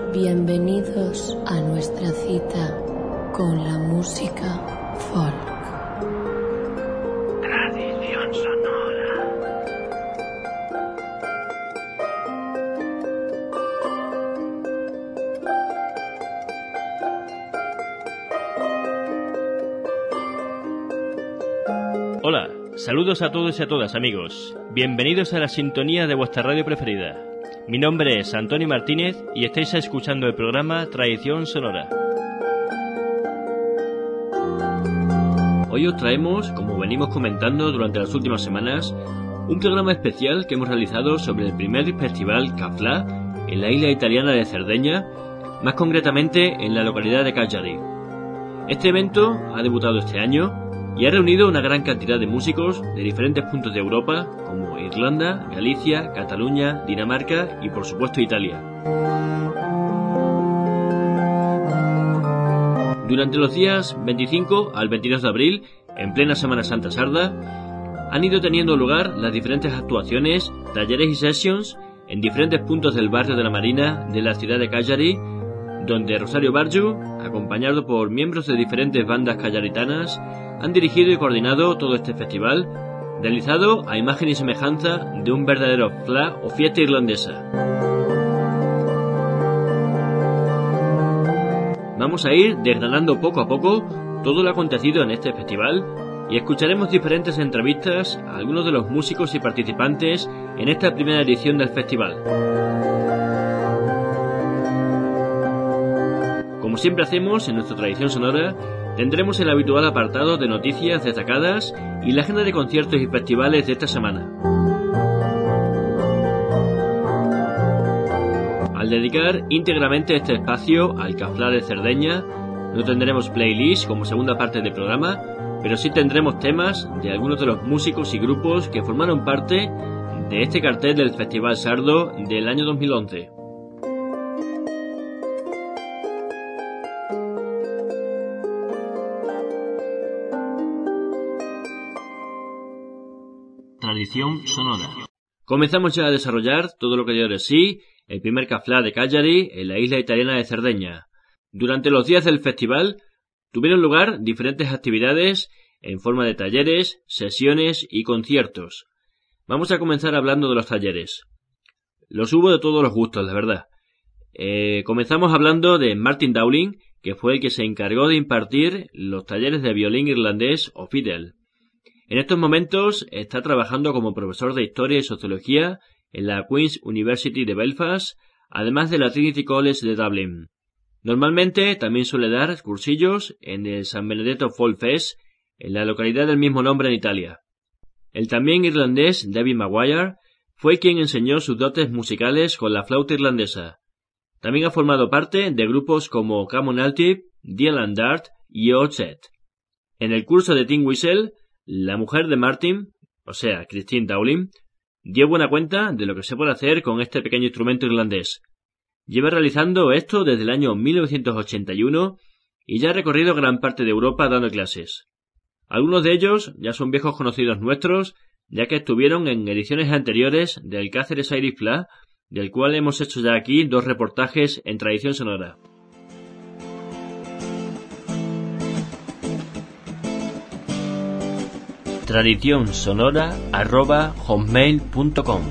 Bienvenidos a nuestra cita con la música folk. Tradición sonora. Hola, saludos a todos y a todas, amigos. Bienvenidos a la sintonía de vuestra radio preferida. Mi nombre es Antonio Martínez y estáis escuchando el programa Tradición Sonora. Hoy os traemos, como venimos comentando durante las últimas semanas, un programa especial que hemos realizado sobre el primer festival Cafla en la isla italiana de Cerdeña, más concretamente en la localidad de Cagliari. Este evento ha debutado este año y ha reunido una gran cantidad de músicos de diferentes puntos de Europa, como Irlanda, Galicia, Cataluña, Dinamarca y por supuesto Italia. Durante los días 25 al 22 de abril, en plena Semana Santa sarda, han ido teniendo lugar las diferentes actuaciones, talleres y sessions en diferentes puntos del barrio de la Marina de la ciudad de Cagliari, donde Rosario Bargiu, acompañado por miembros de diferentes bandas callaritanas, han dirigido y coordinado todo este festival, realizado a imagen y semejanza de un verdadero fla o fiesta irlandesa. Vamos a ir desgranando poco a poco todo lo acontecido en este festival y escucharemos diferentes entrevistas a algunos de los músicos y participantes en esta primera edición del festival. Como siempre hacemos en nuestra tradición sonora, tendremos el habitual apartado de noticias destacadas y la agenda de conciertos y festivales de esta semana. Al dedicar íntegramente este espacio al Cafla de Cerdeña, no tendremos playlist como segunda parte del programa, pero sí tendremos temas de algunos de los músicos y grupos que formaron parte de este cartel del Festival Sardo del año 2011. Tradición sonora. Comenzamos ya a desarrollar todo lo que dio de sí el primer Cafla de Cagliari en la isla italiana de Cerdeña. Durante los días del festival tuvieron lugar diferentes actividades en forma de talleres, sesiones y conciertos. Vamos a comenzar hablando de los talleres. Los hubo de todos los gustos, la verdad. Comenzamos hablando de Martin Dowling, que fue el que se encargó de impartir los talleres de violín irlandés o fiddle. En estos momentos está trabajando como profesor de Historia y Sociología en la Queen's University de Belfast, además de la Trinity College de Dublín. Normalmente también suele dar cursillos en el San Benedetto Folk Fest, en la localidad del mismo nombre en Italia. El también irlandés David Maguire fue quien enseñó sus dotes musicales con la flauta irlandesa. También ha formado parte de grupos como Common Altive, Dylan Dart y Oddset. En el curso de Tim Whistle, la mujer de Martin, o sea, Christine Dowling, dio buena cuenta de lo que se puede hacer con este pequeño instrumento irlandés. Lleva realizando esto desde el año 1981 y ya ha recorrido gran parte de Europa dando clases. Algunos de ellos ya son viejos conocidos nuestros, ya que estuvieron en ediciones anteriores del Cáceres Irish Fla, del cual hemos hecho ya aquí 2 reportajes en Tradición Sonora. tradicionsonora@hotmail.com.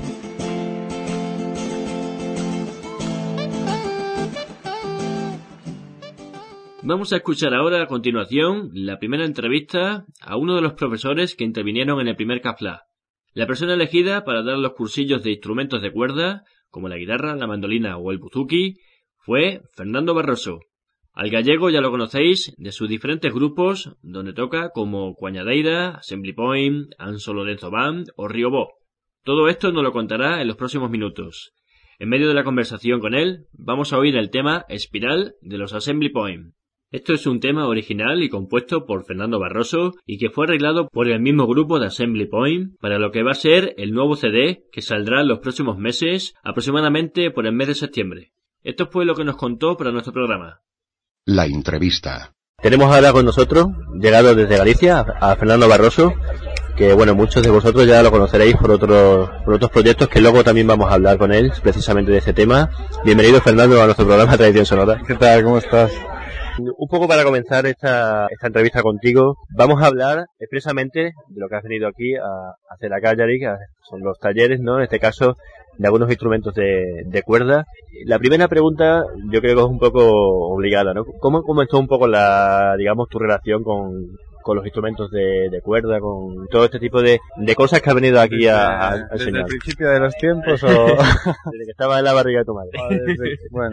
Vamos a escuchar ahora a continuación la primera entrevista a uno de los profesores que intervinieron en el primer Cafla. La persona elegida para dar los cursillos de instrumentos de cuerda, como la guitarra, la mandolina o el buzuki, fue Fernando Barroso. Al gallego ya lo conocéis de sus diferentes grupos donde toca como Coañadeira, Assembly Point, Anso Lorenzo Band o Riobó. Todo esto nos lo contará en los próximos minutos. En medio de la conversación con él vamos a oír el tema Espiral de los Assembly Point. Esto es un tema original y compuesto por Fernando Barroso y que fue arreglado por el mismo grupo de Assembly Point para lo que va a ser el nuevo CD que saldrá en los próximos meses, aproximadamente por el mes de septiembre. Esto fue lo que nos contó para nuestro programa. La entrevista. Tenemos ahora con nosotros, llegado desde Galicia, a Fernando Barroso. que bueno, muchos de vosotros ya lo conoceréis por otros proyectos que luego también vamos a hablar con él precisamente de este tema. Bienvenido, Fernando, a nuestro programa Tradición Sonora. ¿Qué tal? ¿Cómo estás? Un poco para comenzar esta entrevista contigo, vamos a hablar expresamente de lo que has venido aquí a hacer a Cagliari, que son los talleres, ¿no? En este caso, de algunos instrumentos de cuerda. La primera pregunta, yo creo que es un poco obligada, ¿no? ¿Cómo comenzó un poco tu relación con los instrumentos de cuerda, con todo este tipo de cosas que has venido aquí a enseñar? ¿Desde el principio de los tiempos o...? Desde que estaba en la barriga de tu madre. Bueno,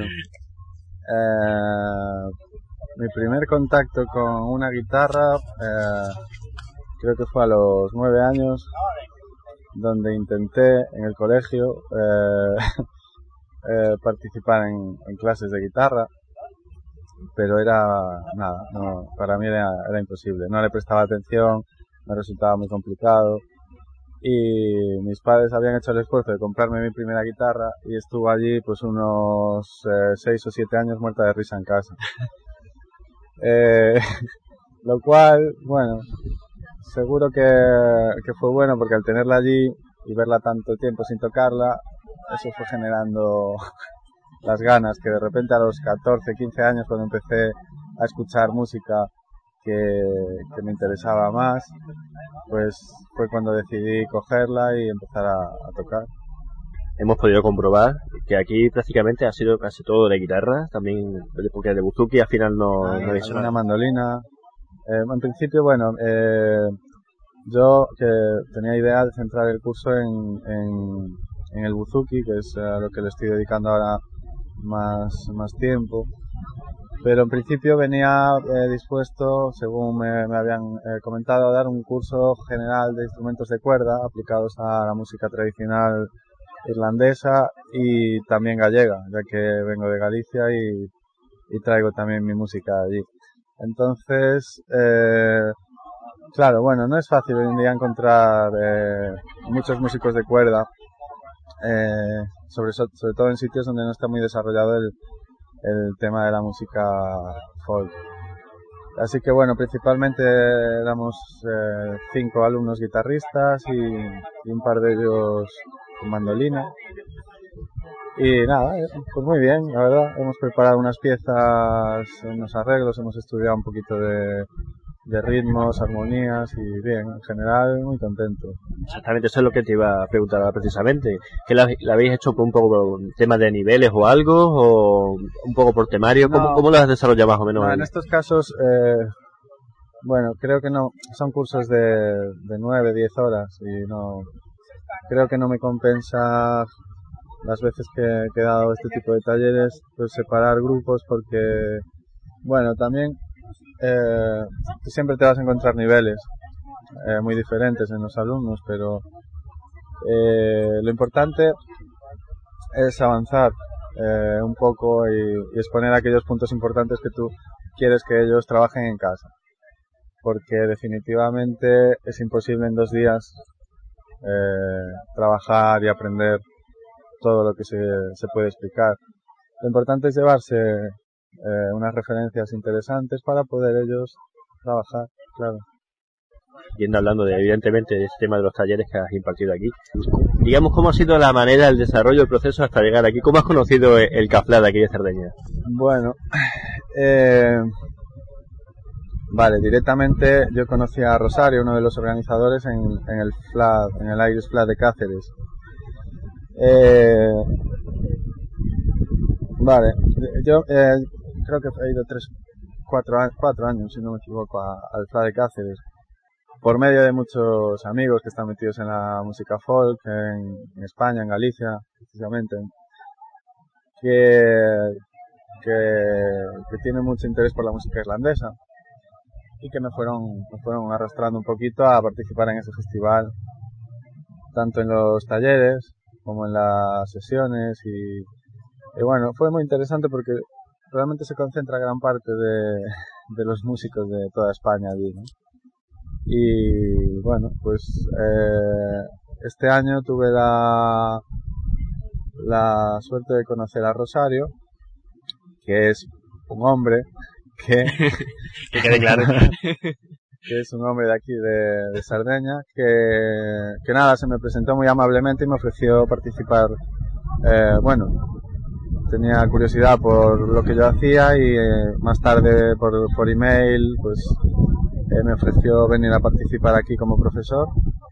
mi primer contacto con una guitarra creo que fue a los 9 años, donde intenté en el colegio participar en clases de guitarra, pero para mí era imposible, no le prestaba atención, me resultaba muy complicado y mis padres habían hecho el esfuerzo de comprarme mi primera guitarra y estuvo allí pues unos 6 o 7 años muerta de risa en casa. Lo cual, bueno, seguro que fue bueno porque al tenerla allí y verla tanto tiempo sin tocarla, eso fue generando las ganas que de repente a los 14, 15 años, cuando empecé a escuchar música que me interesaba más, pues fue cuando decidí cogerla y empezar a tocar. Hemos podido comprobar que aquí prácticamente ha sido casi todo de guitarra, también porque de buzuki al final no he hecho una mandolina. En principio, bueno, yo que tenía idea de centrar el curso en el buzuki, que es a lo que le estoy dedicando ahora más tiempo, pero en principio venía dispuesto, según me habían comentado, a dar un curso general de instrumentos de cuerda aplicados a la música tradicional irlandesa y también gallega, ya que vengo de Galicia y traigo también mi música allí. Entonces, claro, bueno, no es fácil hoy en día encontrar muchos músicos de cuerda, sobre todo en sitios donde no está muy desarrollado el tema de la música folk. Así que bueno, principalmente éramos 5 alumnos guitarristas y un par de ellos con mandolina. Y nada, pues muy bien, la verdad. Hemos preparado unas piezas, unos arreglos, hemos estudiado un poquito de ritmos, armonías y bien, en general muy contento. Exactamente, eso es lo que te iba a preguntar ahora precisamente. ¿Que la habéis hecho por un poco por temas de niveles o algo? ¿O un poco por temario? No, ¿Cómo lo has desarrollado más o menos? No, en estos casos, bueno, creo que no, son cursos de 9, 10 horas y no, creo que no me compensa las veces que he dado este tipo de talleres, pues separar grupos porque, bueno, también siempre te vas a encontrar niveles muy diferentes en los alumnos, pero lo importante es avanzar un poco y exponer aquellos puntos importantes que tú quieres que ellos trabajen en casa, porque definitivamente es imposible en 2 días trabajar y aprender todo lo que se puede explicar. Lo importante es llevarse unas referencias interesantes para poder ellos trabajar, claro. Yendo hablando evidentemente de este tema de los talleres que has impartido aquí, digamos, ¿cómo ha sido la manera, el desarrollo, el proceso hasta llegar aquí? ¿Cómo has conocido el CAFLA de aquí de Cerdeña? Bueno, vale, directamente yo conocí a Rosario, uno de los organizadores en el Irish Flat de Cáceres. Vale, yo creo que he ido 4 años, si no me equivoco, al Flat de Cáceres, por medio de muchos amigos que están metidos en la música folk, en España, en Galicia, precisamente, que tienen mucho interés por la música irlandesa y que me fueron arrastrando un poquito a participar en ese festival, tanto en los talleres como en las sesiones y bueno, fue muy interesante porque realmente se concentra gran parte de los músicos de toda España allí, ¿no? Y bueno, pues este año tuve la suerte de conocer a Rosario, que es un hombre que quede claro. que es un hombre de aquí de Sardeña, que nada, se me presentó muy amablemente y me ofreció participar. Bueno, tenía curiosidad por lo que yo hacía y más tarde por email pues me ofreció venir a participar aquí como profesor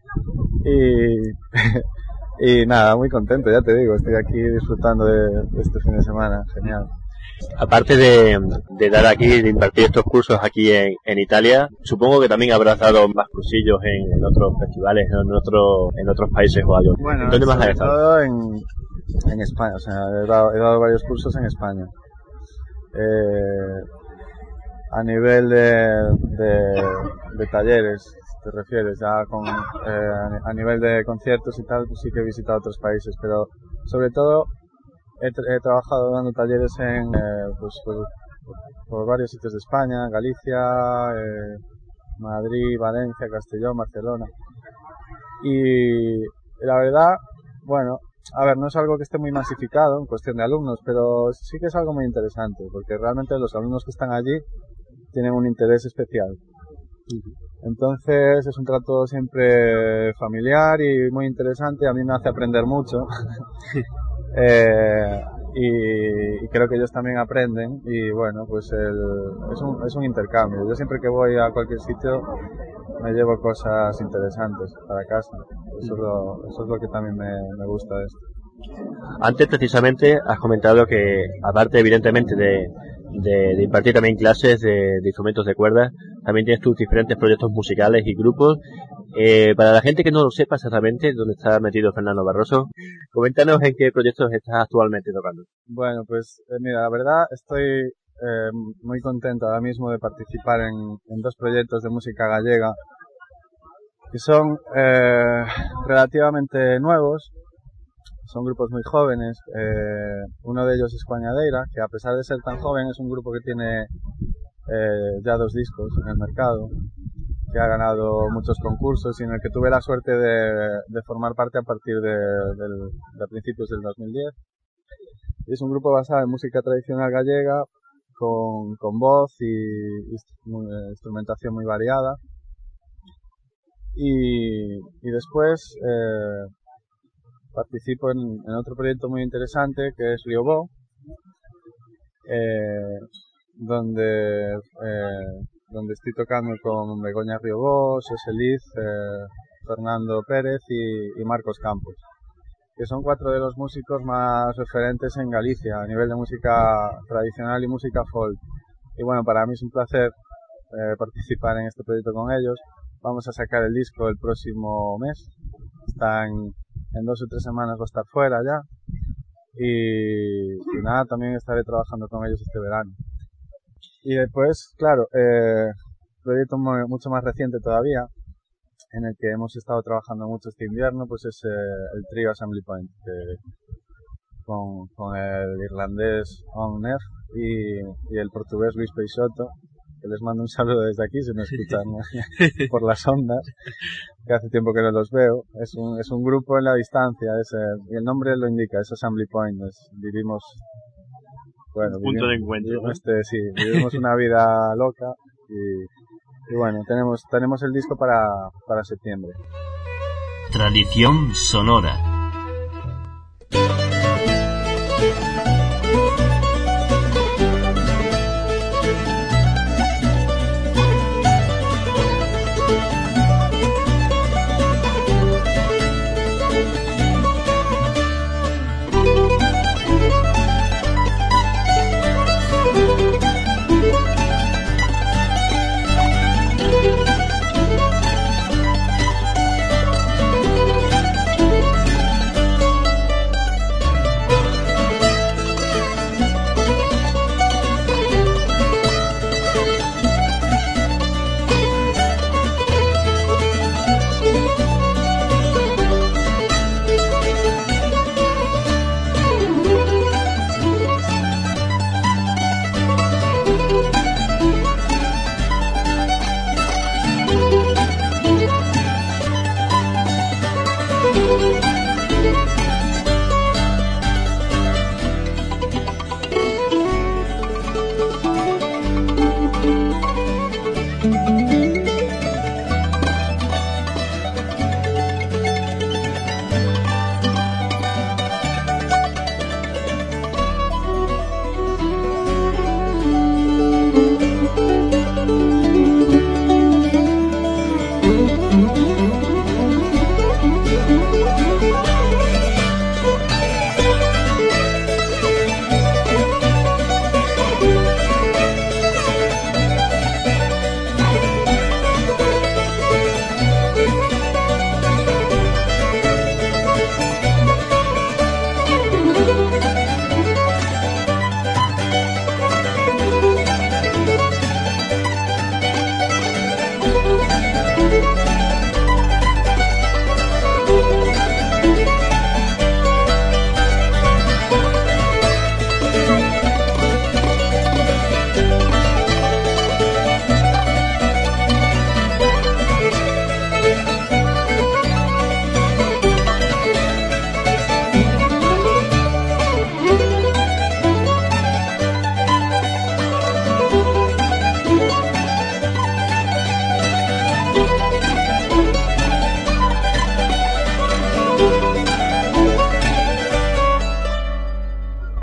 y nada, muy contento, ya te digo, estoy aquí disfrutando de este fin de semana, genial. Aparte de dar aquí, de impartir estos cursos aquí en Italia, supongo que también habrás dado más cursillos en otros festivales, en otros países o algo. Bueno, ¿Dónde más has sobre estado? todo en España, o sea, he dado varios cursos en España. A nivel de talleres, te refieres, ya a nivel de conciertos y tal, pues sí que he visitado otros países, pero sobre todo he trabajado dando talleres pues por varios sitios de España, Galicia, Madrid, Valencia, Castellón, Barcelona. Y la verdad, bueno, a ver, no es algo que esté muy masificado en cuestión de alumnos, pero sí que es algo muy interesante, porque realmente los alumnos que están allí tienen un interés especial. Entonces es un trato siempre familiar y muy interesante, a mí me hace aprender mucho. Y creo que ellos también aprenden y bueno, pues es un intercambio. Yo siempre que voy a cualquier sitio me llevo cosas interesantes para casa. Eso es lo que también me gusta de esto. Antes precisamente has comentado que aparte evidentemente de impartir también clases de instrumentos de cuerda, también tienes tus diferentes proyectos musicales y grupos. Para la gente que no lo sepa exactamente dónde está metido Fernando Barroso, coméntanos en qué proyectos estás actualmente tocando. Bueno, pues mira, la verdad estoy muy contento ahora mismo de participar en dos proyectos de música gallega que son relativamente nuevos. Son grupos muy jóvenes. Uno de ellos es Coañadeira, que a pesar de ser tan joven es un grupo que tiene ya 2 discos en el mercado, que ha ganado muchos concursos y en el que tuve la suerte de formar parte a partir de principios del 2010. Y es un grupo basado en música tradicional gallega, con voz y instrumentación muy variada. Y después participo en otro proyecto muy interesante que es Riobó, donde estoy tocando con Begoña Riobó, Xosé Liz, Fernando Pérez y Marcos Campos, que son 4 de los músicos más referentes en Galicia a nivel de música tradicional y música folk. Y bueno, para mí es un placer participar en este proyecto con ellos. Vamos a sacar el disco el próximo mes. Está en 2 o 3 semanas va a estar fuera ya. Y nada, también estaré trabajando con ellos este verano. Y después, claro, proyecto mucho más reciente todavía, en el que hemos estado trabajando mucho este invierno, pues es el trío Assembly Point, con el irlandés On Neff y el portugués Luis Peixoto, que les mando un saludo desde aquí si me escuchan por las ondas, que hace tiempo que no los veo. Es un grupo en la distancia, y el nombre lo indica, es Assembly Point. Vivimos, bueno, punto de encuentro, ¿no? Sí, vivimos una vida loca y bueno, tenemos el disco para septiembre. Tradición sonora.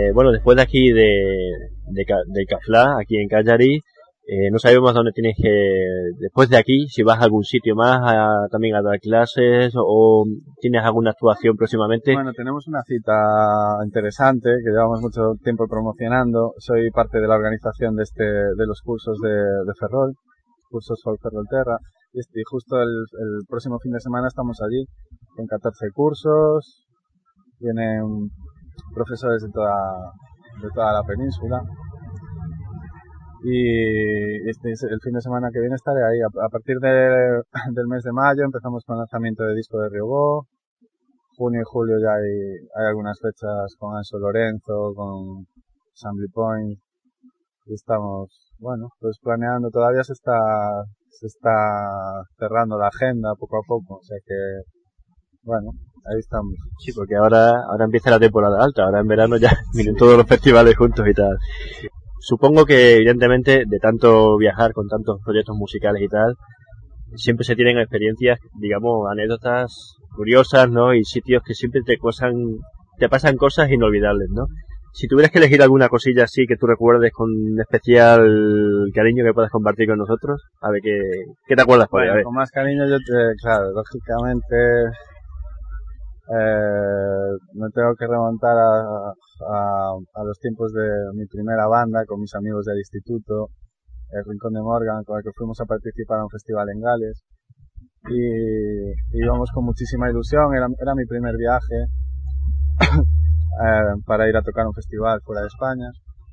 Bueno, después de aquí del Cafla, aquí en Cagliari, no sabemos dónde tienes que, después de aquí, si vas a algún sitio más también a dar clases o tienes alguna actuación próximamente. Bueno, tenemos una cita interesante que llevamos mucho tiempo promocionando. Soy parte de la organización de los cursos de Ferrol, cursos Sol Ferrolterra, y justo el próximo fin de semana estamos allí con 14 cursos. Vienen profesores de toda la península. Y el fin de semana que viene estaré ahí. A partir del mes de mayo empezamos con el lanzamiento de disco de Riobó. Junio y julio ya hay algunas fechas con Anso Lorenzo, con Assembly Point. Y estamos, bueno, pues planeando. Todavía se está cerrando la agenda poco a poco. O sea que, bueno, ahí estamos. Sí, porque ahora empieza la temporada alta. Ahora en verano ya vienen todos los festivales juntos y tal. Supongo que, evidentemente, de tanto viajar con tantos proyectos musicales y tal, siempre se tienen experiencias, digamos, anécdotas curiosas, ¿no? Y sitios que siempre te pasan cosas inolvidables, ¿no? Si tuvieras que elegir alguna cosilla así que tú recuerdes con especial cariño que puedas compartir con nosotros, a ver, ¿qué te acuerdas por ahí? Bueno, con más cariño claro, lógicamente, me tengo que remontar a los tiempos de mi primera banda con mis amigos del instituto, el Rincón de Morgan, con el que fuimos a participar a un festival en Gales, y íbamos con muchísima ilusión. Era mi primer viaje para ir a tocar un festival fuera de España,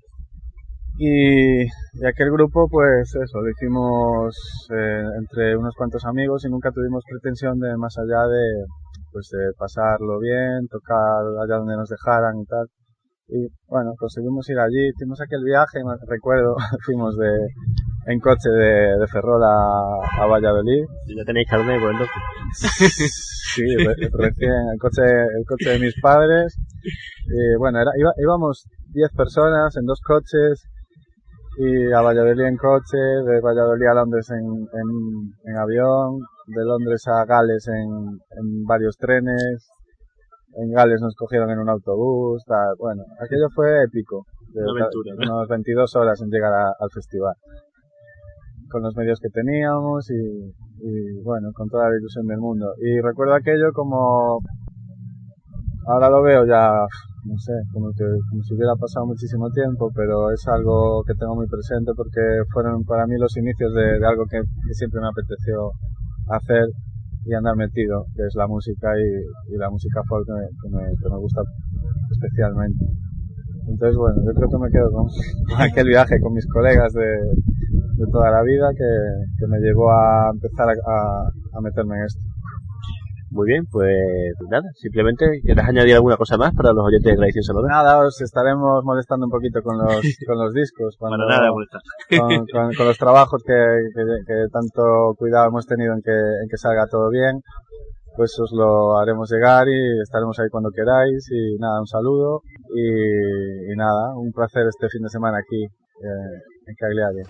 y aquel grupo, pues eso, lo hicimos entre unos cuantos amigos y nunca tuvimos pretensión de más allá de pasarlo bien, tocar allá donde nos dejaran y tal. Y bueno, conseguimos ir allí, hicimos aquel viaje, me recuerdo, fuimos en coche de Ferrol a Valladolid. ¿Y ya tenéis carne por entonces? Sí, recién, el coche de mis padres. Y bueno, íbamos 10 personas en 2 coches, y a Valladolid en coche, de Valladolid a Londres en avión, de Londres a Gales en varios trenes, en Gales nos cogieron en un autobús, tal. Bueno, aquello fue épico, una aventura, ¿no? Unos 22 horas en llegar al festival, con los medios que teníamos y bueno, con toda la ilusión del mundo. Y recuerdo aquello como, ahora lo veo ya, no sé, como si hubiera pasado muchísimo tiempo, pero es algo que tengo muy presente porque fueron para mí los inicios de algo que siempre me apeteció hacer y andar metido, que es la música y la música folk que me gusta especialmente. Entonces, bueno, yo creo que me quedo con aquel viaje con mis colegas de toda la vida que me llevó a empezar a meterme en esto. Muy bien, pues nada, simplemente, ¿quieres añadir alguna cosa más para los oyentes de Tradición Sonora? Nada, os estaremos molestando un poquito con los discos. Para nada molestar. Con los trabajos que tanto cuidado hemos tenido en que salga todo bien, pues os lo haremos llegar y estaremos ahí cuando queráis. Y nada, un saludo y nada, un placer este fin de semana aquí en Cagliari.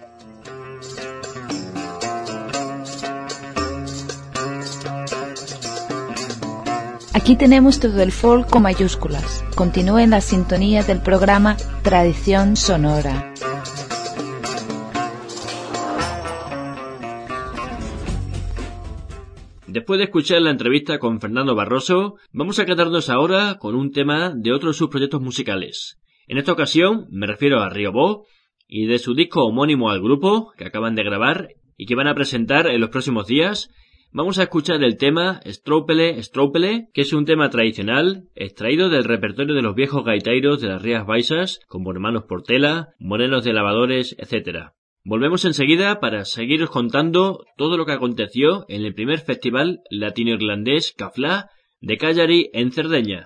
Aquí tenemos todo el folk con mayúsculas. Continúe en la sintonía del programa Tradición Sonora. Después de escuchar la entrevista con Fernando Barroso, vamos a quedarnos ahora con un tema de otro de sus proyectos musicales. En esta ocasión me refiero a Riobó y de su disco homónimo al grupo que acaban de grabar y que van a presentar en los próximos días. Vamos a escuchar el tema Stropele, Stropele, que es un tema tradicional extraído del repertorio de los viejos gaiteiros de las Rías Baixas, como Hermanos Portela, Morenos de Lavadores, etc. Volvemos enseguida para seguiros contando todo lo que aconteció en el primer festival latino-irlandés Cafla de Cagliari en Cerdeña.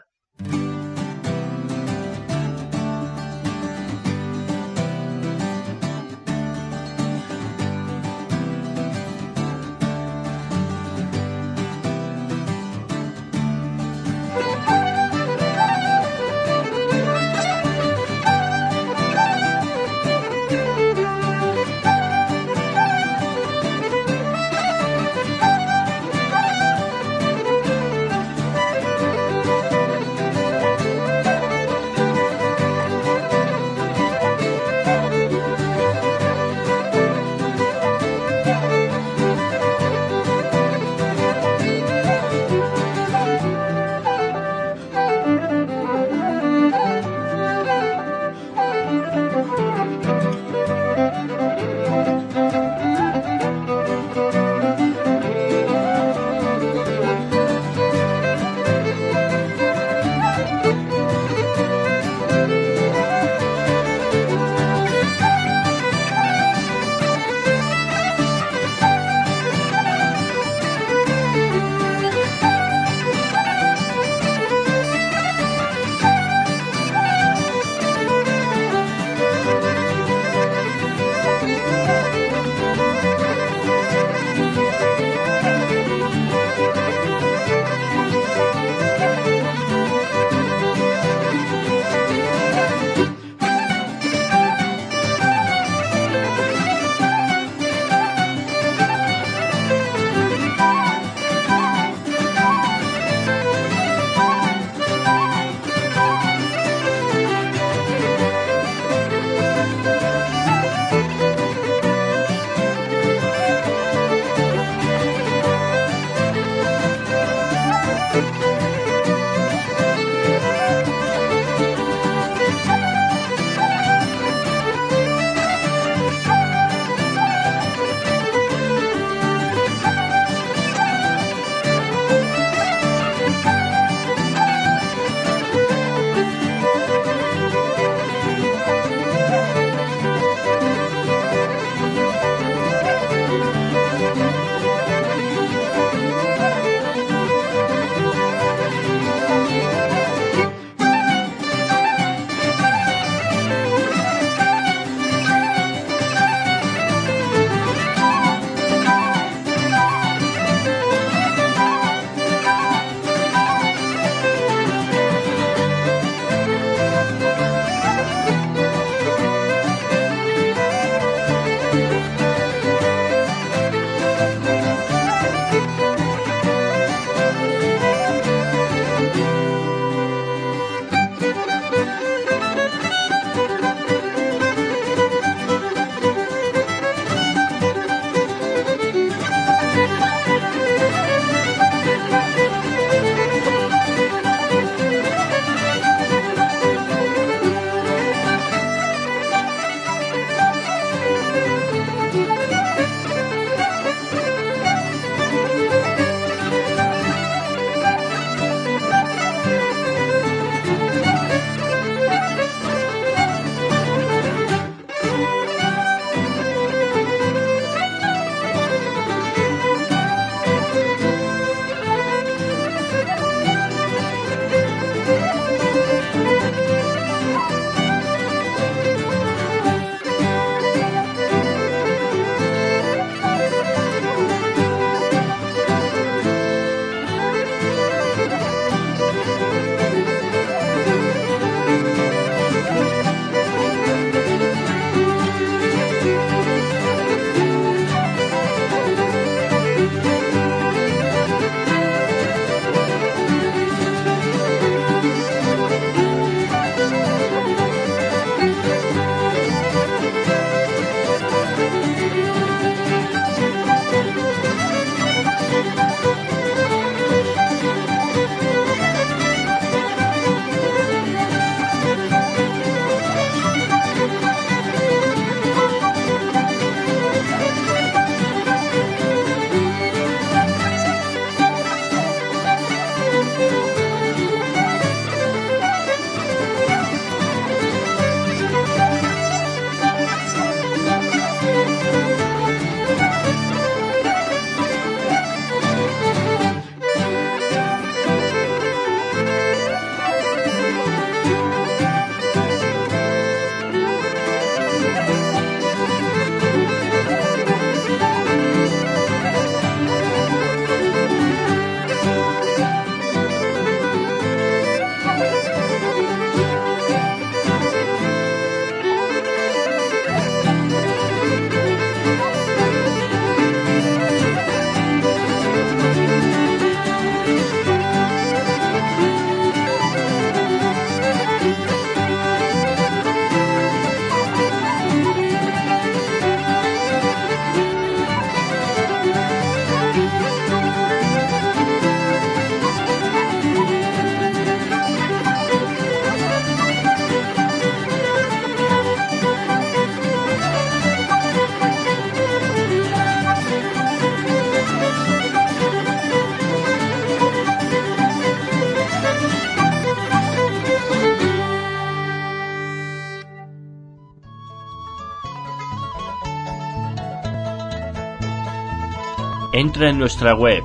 Entra en nuestra web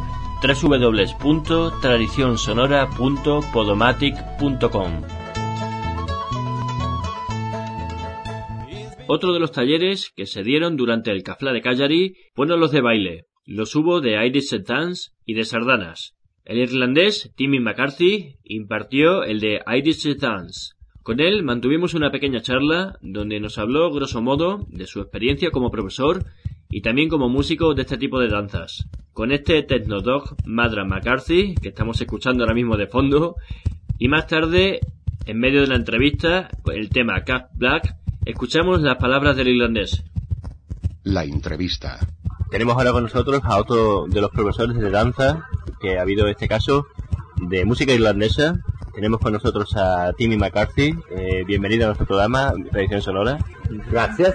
www.tradicionsonora.podomatic.com. Otro de los talleres que se dieron durante el Cafla de Calgary fueron los de baile. Los hubo de Irish Dance y de sardanas. El irlandés Timmy McCarthy impartió el de Irish Dance. Con él mantuvimos una pequeña charla donde nos habló grosso modo de su experiencia como profesor y también como músico de este tipo de danzas. Con este Technodog Madra McCarthy, que estamos escuchando ahora mismo de fondo, y más tarde, en medio de la entrevista, el tema Cat Black, escuchamos las palabras del irlandés. La entrevista. Tenemos ahora con nosotros a otro de los profesores de danza que ha habido en este caso de música irlandesa. Tenemos con nosotros a Timmy McCarthy. Bienvenido a nuestro programa Tradición Sonora. Gracias.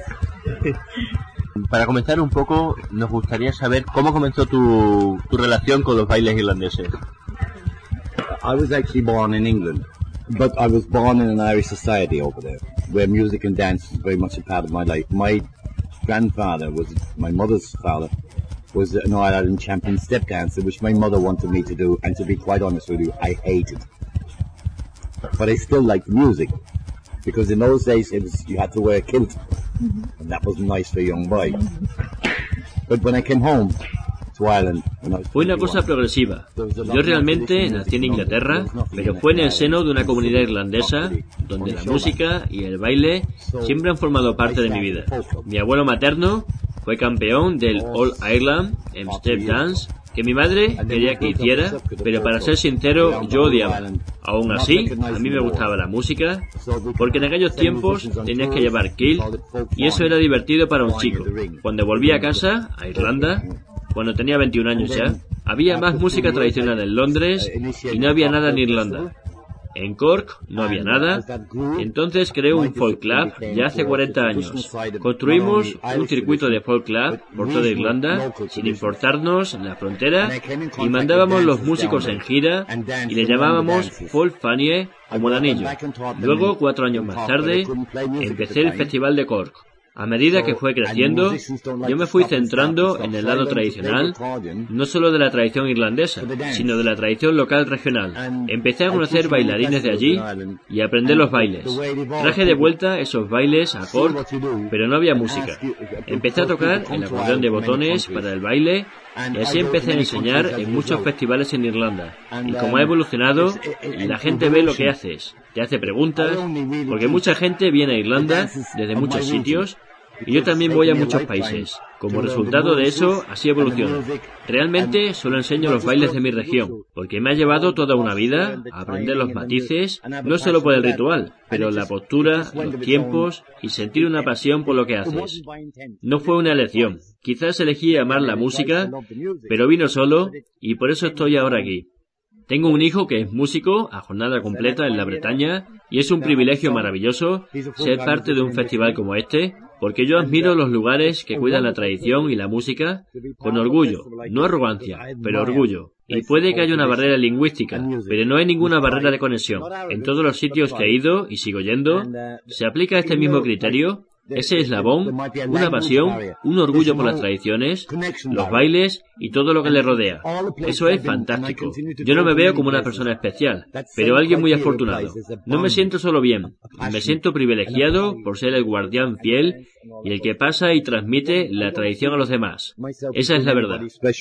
Para comenzar un poco, nos gustaría saber cómo comenzó tu relación con los bailes irlandeses. I was actually born in England, but I was born in an Irish society over there, where music and dance was very much a part of my life. My grandfather my mother's father was an All-Ireland champion step dancer, which my mother wanted me to do, and to be quite honest with you, I hated. But I still liked the music, because in those days you had to wear a kilt, and that wasn't nice for a young boy. But when I came home to Ireland, fue una cosa progresiva. Yo realmente nací en Inglaterra, pero fue en el seno de una comunidad irlandesa donde la música y el baile siempre han formado parte de mi vida. Mi abuelo materno fue campeón del All Ireland en Step Dance, que mi madre quería que hiciera, pero para ser sincero, yo odiaba. Aún así, a mí me gustaba la música, porque en aquellos tiempos tenías que llevar kilt, y eso era divertido para un chico. Cuando volví a casa, a Irlanda, cuando tenía 21 años ya, había más música tradicional en Londres y no había nada en Irlanda. En Cork no había nada, entonces creé un folk club ya hace 40 años. Construimos un circuito de folk club por toda Irlanda, sin importarnos la frontera, y mandábamos los músicos en gira y le llamábamos Folk Fanie como el anillo. Luego, 4 años más tarde, empecé el Festival de Cork. A medida que fue creciendo, yo me fui centrando en el lado tradicional, no solo de la tradición irlandesa, sino de la tradición local regional. Empecé a conocer bailarines de allí y a aprender los bailes. Traje de vuelta esos bailes a Cork, pero no había música. Empecé a tocar el acordeón de botones para el baile y así empecé a enseñar en muchos festivales en Irlanda. Y como ha evolucionado, la gente ve lo que haces, te hace preguntas, porque mucha gente viene a Irlanda desde muchos sitios, y yo también voy a muchos países. Como resultado de eso, así evoluciona. Realmente solo enseño los bailes de mi región, porque me ha llevado toda una vida a aprender los matices, no solo por el ritual, pero la postura, los tiempos y sentir una pasión por lo que haces. No fue una elección. Quizás elegí amar la música, pero vino solo y por eso estoy ahora aquí. Tengo un hijo que es músico a jornada completa en la Bretaña y es un privilegio maravilloso ser parte de un festival como este, porque yo admiro los lugares que cuidan la tradición y la música con orgullo, no arrogancia, pero orgullo. Y puede que haya una barrera lingüística, pero no hay ninguna barrera de conexión. En todos los sitios que he ido y sigo yendo, se aplica este mismo criterio. Ese eslabón, una pasión, un orgullo por las tradiciones, los bailes y todo lo que le rodea. Eso es fantástico. Yo no me veo como una persona especial, pero alguien muy afortunado. No me siento solo bien, me siento privilegiado por ser el guardián fiel y el que pasa y transmite la tradición a los demás. Esa es la verdad.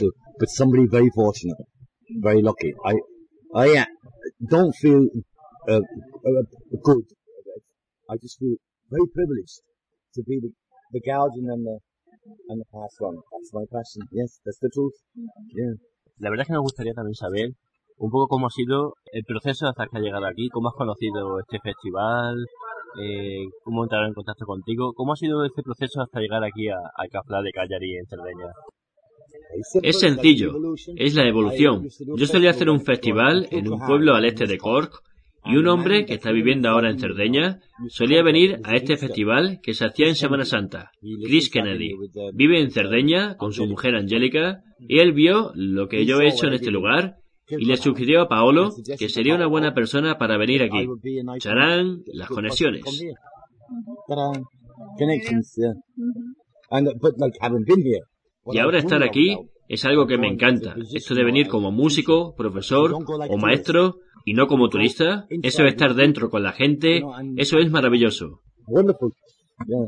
To be the guardian and the past one. That's my passion. Yes, that's the truth. Yeah. La verdad es que nos gustaría también saber un poco cómo ha sido el proceso hasta que has llegado aquí, cómo has conocido este festival, cómo entraron en contacto contigo, cómo ha sido este proceso hasta llegar aquí al Cafla de Calgary en Cerdeña. Es sencillo, es la evolución. Yo solía hacer un festival en un pueblo al este de Cork, y un hombre que está viviendo ahora en Cerdeña solía venir a este festival que se hacía en Semana Santa. Chris Kennedy vive en Cerdeña con su mujer Angélica y él vio lo que yo he hecho en este lugar y le sugirió a Paolo que sería una buena persona para venir aquí. Charán, las conexiones. Y ahora estar aquí Es algo que me encanta. Esto de venir como músico, profesor o maestro y no como turista. Eso de estar dentro con la gente, eso es maravilloso. Wonderful. Yeah.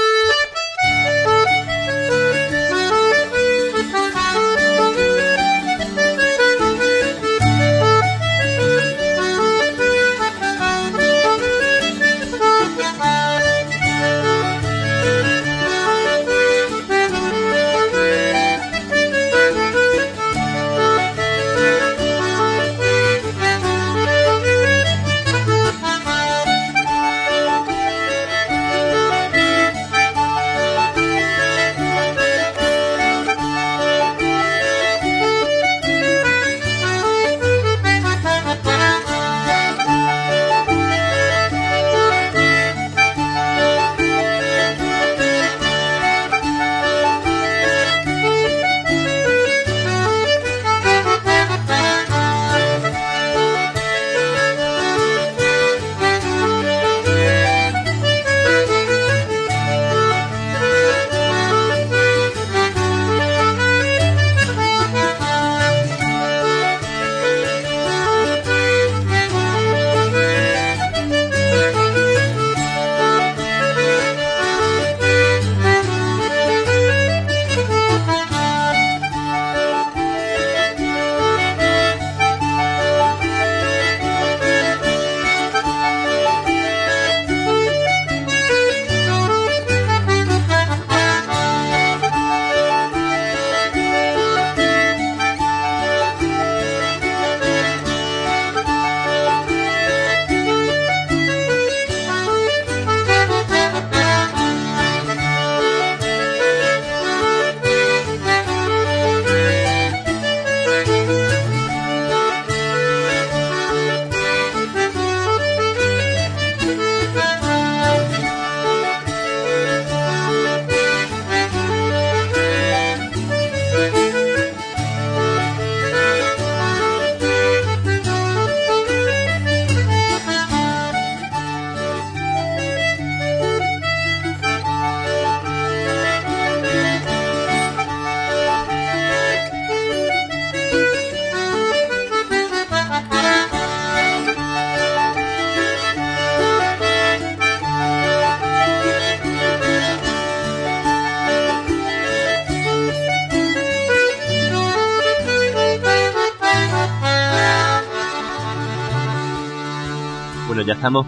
Bueno, ya estamos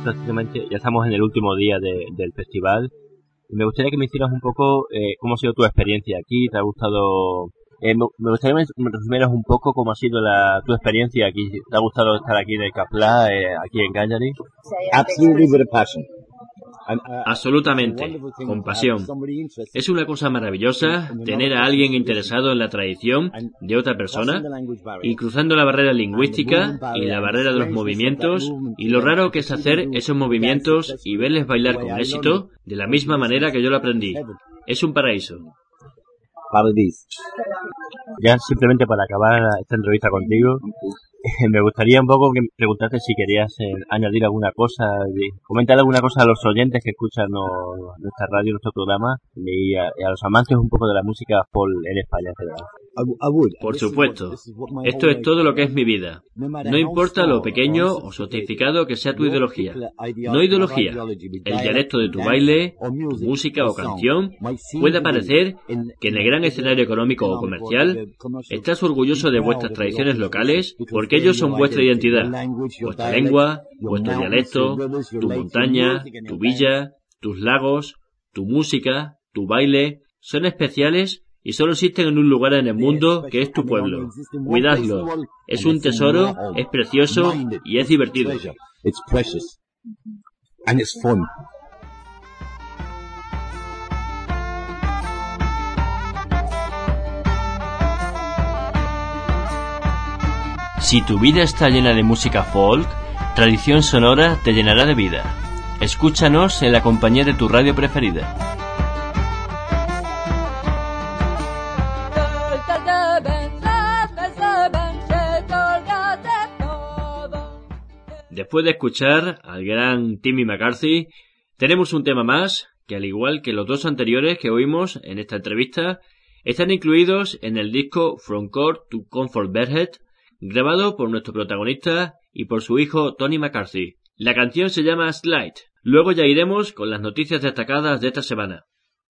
en el último día del festival. Y me gustaría que me hicieras un poco cómo ha sido tu experiencia aquí. ¿Te ha gustado? Me gustaría que me resumieras un poco cómo ha sido tu experiencia aquí. ¿Te ha gustado estar aquí en el Kapla, aquí en Cagliari? Absolutely with a passion. Absolutamente, con pasión. Es una cosa maravillosa tener a alguien interesado en la tradición de otra persona y cruzando la barrera lingüística y la barrera de los movimientos y lo raro que es hacer esos movimientos y verles bailar con éxito de la misma manera que yo lo aprendí. Es un paraíso. Ya simplemente para acabar esta entrevista contigo, me gustaría un poco preguntarte si querías añadir alguna cosa, comentar alguna cosa a los oyentes que escuchan nuestra radio, nuestro programa y a los amantes un poco de la música folk en España en general. Por supuesto. Esto es todo lo que es mi vida. No importa lo pequeño o sofisticado que sea tu ideología. No ideología. El dialecto de tu baile, tu música o canción puede parecer que en el gran escenario económico o comercial estás orgulloso de vuestras tradiciones locales porque ellos son vuestra identidad. Vuestra lengua, vuestro dialecto, tu montaña, tu villa, tus lagos, tu música, tu baile, son especiales y solo existen en un lugar en el mundo que es tu pueblo. Cuidadlo. Es un tesoro, es precioso y es divertido. It's precious. And it's fun. Si tu vida está llena de música folk, Tradición Sonora te llenará de vida. Escúchanos en la compañía de tu radio preferida. Después de escuchar al gran Timmy McCarthy, tenemos un tema más que, al igual que los dos anteriores que oímos en esta entrevista, Están incluidos en el disco From Court to Comfort Bedhead, grabado por nuestro protagonista y por su hijo Tony McCarthy. La canción se llama Slide. Luego ya iremos con las noticias destacadas de esta semana.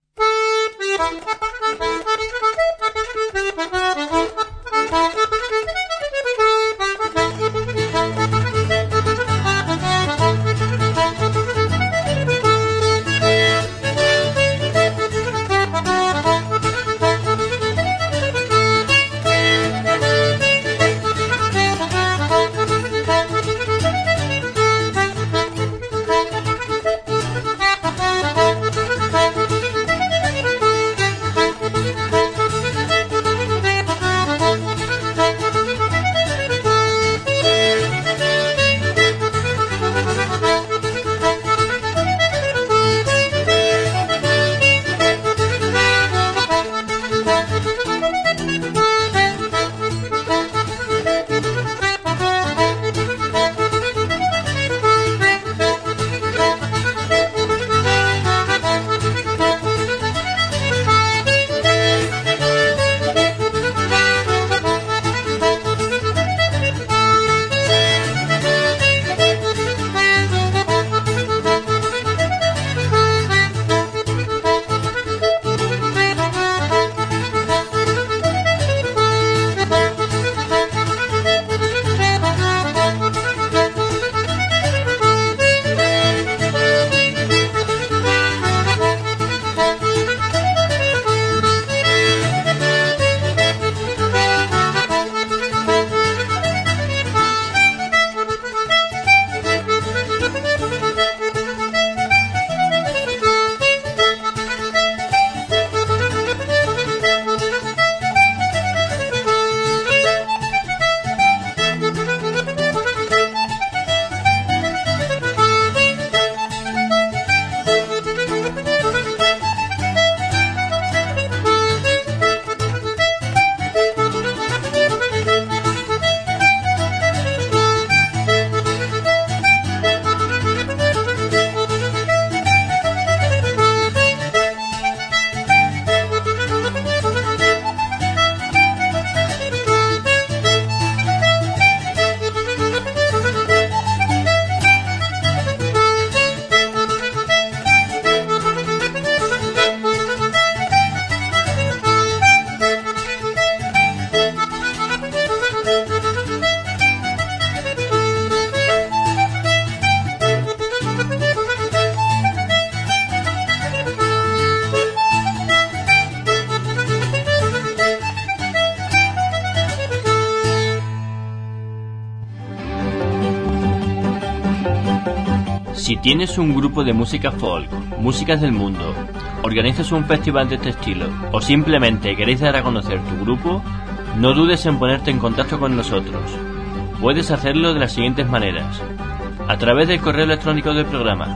Si tienes un grupo de música folk, músicas del mundo, organizas un festival de este estilo o simplemente queréis dar a conocer tu grupo, no dudes en ponerte en contacto con nosotros. Puedes hacerlo de las siguientes maneras: a través del correo electrónico del programa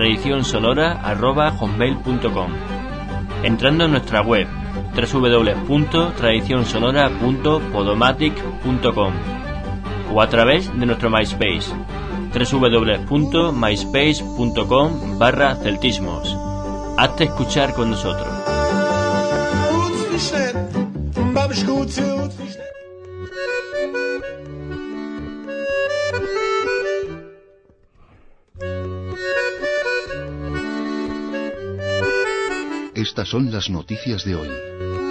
tradicionsonora@hotmail.com, entrando en nuestra web www.tradicionsonora.podomatic.com o a través de nuestro MySpace www.myspace.com/celtismos. Hazte escuchar con nosotros. Estas son las noticias de hoy.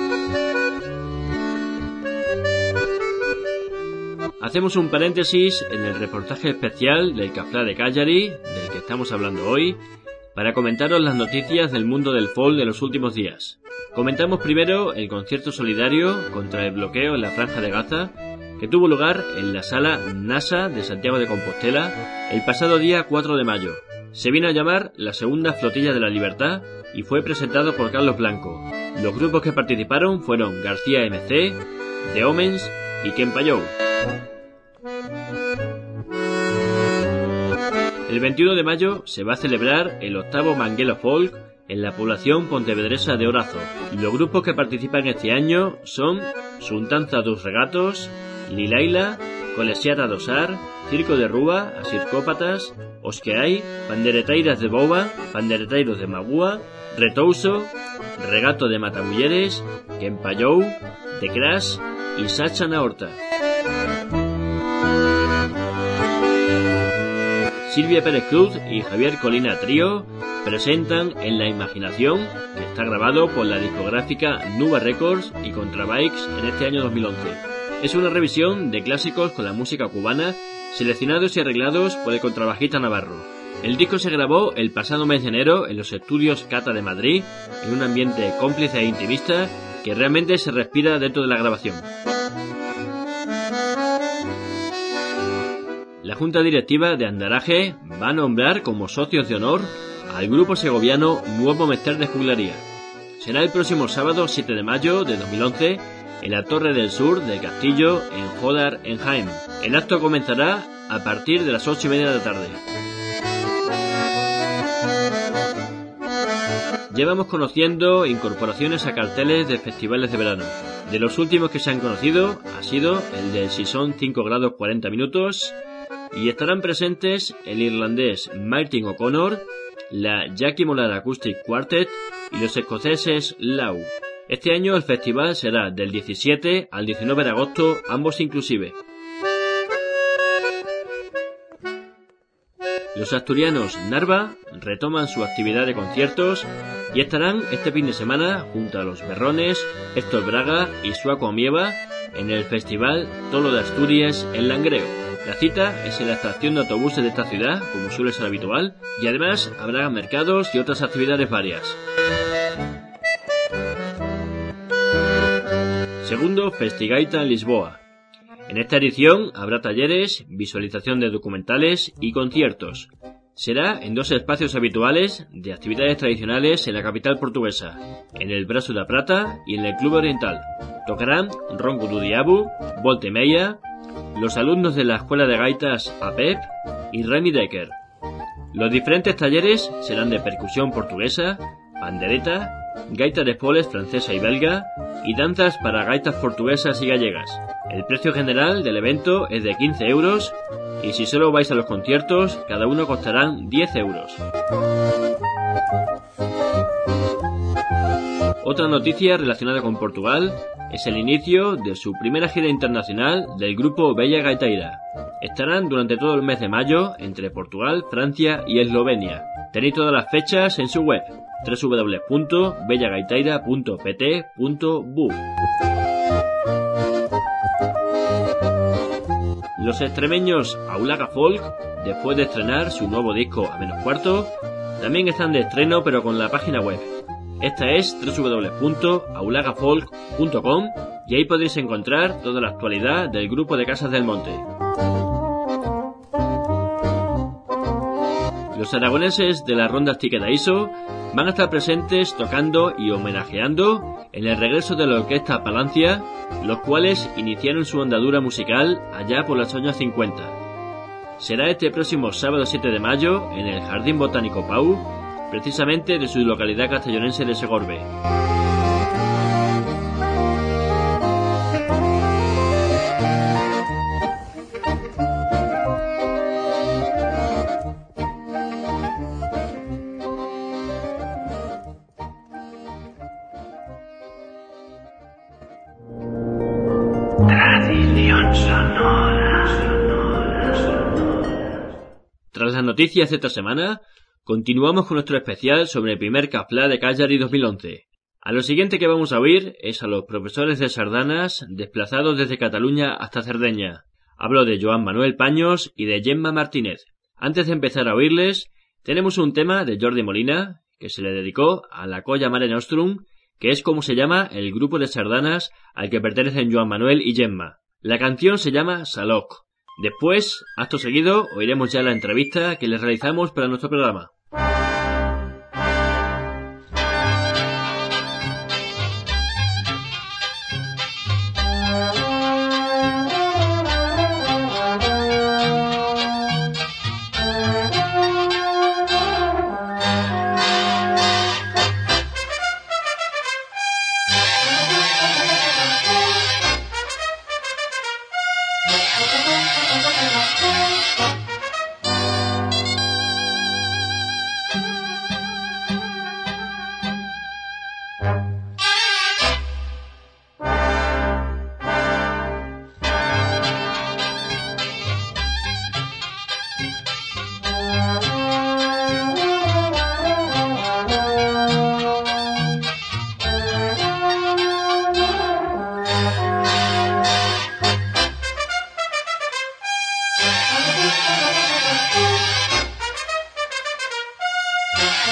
Hacemos un paréntesis en el reportaje especial del Cafla de Calgary, del que estamos hablando hoy, para comentaros las noticias del mundo del folk de los últimos días. Comentamos primero el concierto solidario contra el bloqueo en la Franja de Gaza, que tuvo lugar en la Sala NASA de Santiago de Compostela el pasado día 4 de mayo. Se vino a llamar la Segunda Flotilla de la Libertad y fue presentado por Carlos Blanco. Los grupos que participaron fueron García MC, The Omens y Ken Payou. El 21 de mayo se va a celebrar el 8º Manguelo Folk en la población pontevedresa de Orazo. Los grupos que participan este año son Suntanza dos Regatos, Lilaila, Colesiata dosar, Circo de Rúa, Asircópatas, Os que hai, Panderetairas de Boba, Panderetairos de Magúa, Retouso, Regato de Matabulleres, Kempayou, The Crash y Sacha na Horta. Silvia Pérez Cruz y Javier Colina Trío presentan En la Imaginación, que está grabado por la discográfica Nuba Records y Contrabikes en este año 2011. Es una revisión de clásicos con la música cubana, seleccionados y arreglados por el contrabajista navarro. El disco se grabó el pasado mes de enero en los estudios Cata de Madrid, en un ambiente cómplice e intimista que realmente se respira dentro de la grabación. La Junta Directiva de Andaraje va a nombrar como socios de honor al grupo segoviano Nuevo Mester de Juglaría. Será el próximo sábado 7 de mayo de 2011 en la Torre del Sur del Castillo en Jodar, en Jaén. El acto comenzará a partir de las 8:30 de la tarde. Llevamos conociendo incorporaciones a carteles de festivales de verano. De los últimos que se han conocido ha sido el del Si son 5 grados 40 minutos, y estarán presentes el irlandés Martin O'Connor, la Jackie Molar Acoustic Quartet y los escoceses Lau. Este año el festival será del 17 al 19 de agosto, ambos inclusive. Los asturianos Narva retoman su actividad de conciertos y estarán este fin de semana junto a los Berrones, Héctor Braga y Suaco Mieva en el festival Tolo de Asturias en Langreo. La cita es en la estación de autobuses de esta ciudad, como suele ser habitual, y además habrá mercados y otras actividades varias. Segundo Festigaita en Lisboa. En esta edición habrá talleres, visualización de documentales y conciertos. Será en dos espacios habituales de actividades tradicionales en la capital portuguesa, en el Braço da Prata y en el Club Oriental. Tocarán Ronco do Diabo, Volte Meia, los alumnos de la Escuela de Gaitas APEP y Remy Decker. Los diferentes talleres serán de percusión portuguesa, pandereta, gaita de espoles francesa y belga y danzas para gaitas portuguesas y gallegas. El precio general del evento es de 15 euros y si solo vais a los conciertos, cada uno costarán 10 euros. Otra noticia relacionada con Portugal es el inicio de su primera gira internacional del grupo Bella Gaiteira. Estarán durante todo el mes de mayo entre Portugal, Francia y Eslovenia. Tenéis todas las fechas en su web www.bellagaiteira.pt.bu. Los extremeños Aulaga Folk, después de estrenar su nuevo disco A Menos Cuarto, también están de estreno pero con la página web. Esta es www.aulagafolk.com y ahí podréis encontrar toda la actualidad del grupo de Casas del Monte. Los aragoneses de la Ronda Tiquedaiso van a estar presentes tocando y homenajeando en el regreso de la Orquesta Palancia, los cuales iniciaron su andadura musical allá por los años 50. Será este próximo sábado 7 de mayo en el Jardín Botánico Pau, precisamente de su localidad castellonense de Segorbe. Tradición sonora. Tras las noticias de esta semana, continuamos con nuestro especial sobre el primer Caflà de Cagliari 2011. A lo siguiente que vamos a oír es a los profesores de sardanas desplazados desde Cataluña hasta Cerdeña. Hablo de Joan Manuel Paños y de Gemma Martínez. Antes de empezar a oírles, tenemos un tema de Jordi Molina, que se le dedicó a la Colla Mare Nostrum, que es como se llama el grupo de sardanas al que pertenecen Joan Manuel y Gemma. La canción se llama Saloc. Después, acto seguido, oiremos ya la entrevista que les realizamos para nuestro programa.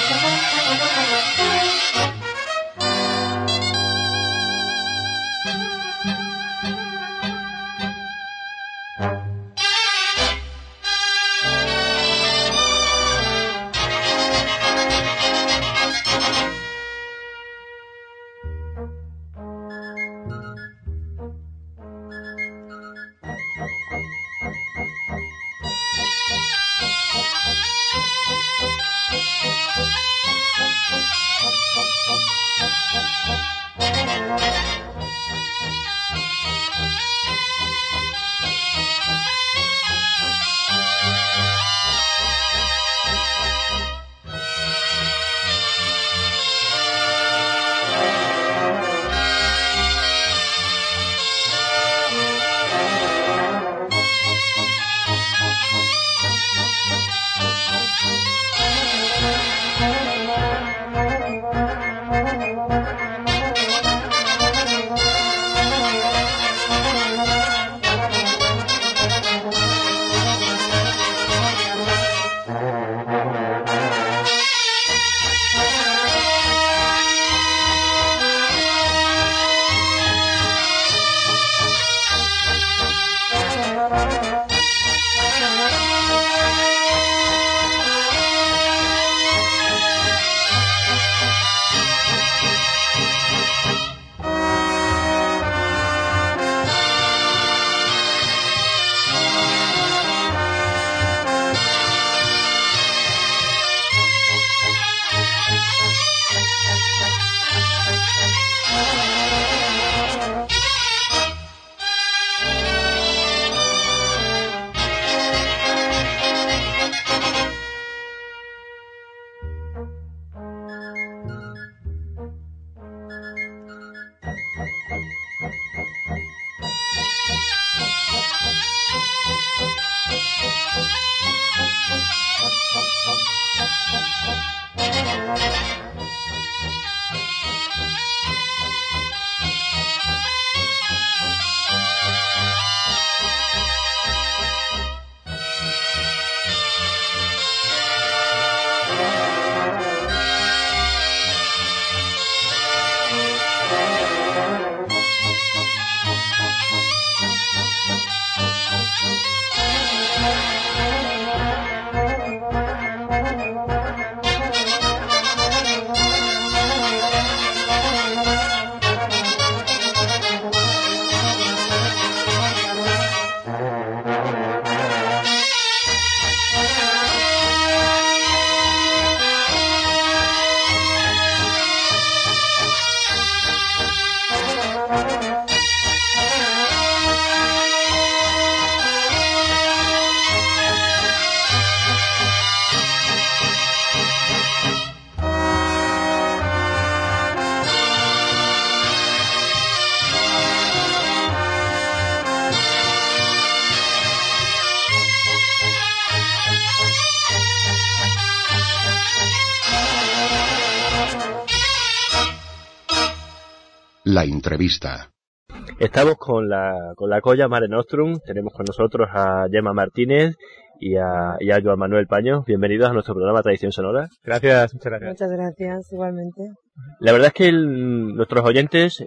La entrevista. Estamos con la colla Mare Nostrum. Tenemos con nosotros a Gemma Martínez y a Joan Manuel Paño. Bienvenidos a nuestro programa Tradición Sonora. Gracias, muchas gracias. Muchas gracias, igualmente. La verdad es que nuestros oyentes,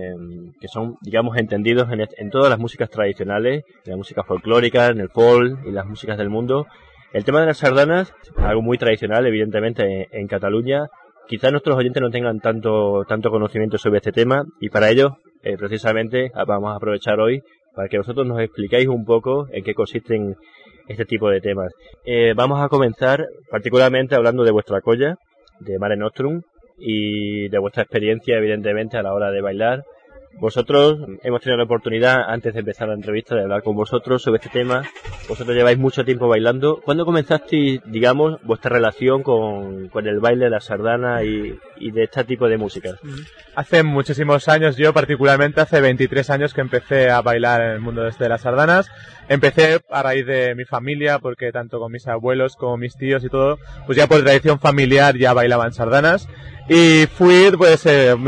que son, digamos, entendidos en todas las músicas tradicionales, en la música folclórica, en el folk y las músicas del mundo, el tema de las sardanas, algo muy tradicional, evidentemente, en Cataluña. Quizás nuestros oyentes no tengan tanto conocimiento sobre este tema, y para ello, precisamente, vamos a aprovechar hoy para que vosotros nos explicáis un poco en qué consisten este tipo de temas. Vamos a comenzar particularmente hablando de vuestra colla, de Mare Nostrum, y de vuestra experiencia, evidentemente, a la hora de bailar. Vosotros, hemos tenido la oportunidad, antes de empezar la entrevista, de hablar con vosotros sobre este tema. Vosotros lleváis mucho tiempo bailando. ¿Cuándo comenzasteis, digamos, vuestra relación con el baile de la sardana y de este tipo de música? Hace muchísimos años, yo particularmente hace 23 años que empecé a bailar en el mundo de las sardanas. Empecé a raíz de mi familia, porque tanto con mis abuelos como mis tíos y todo, pues ya por tradición familiar ya bailaban sardanas. Y fui, pues,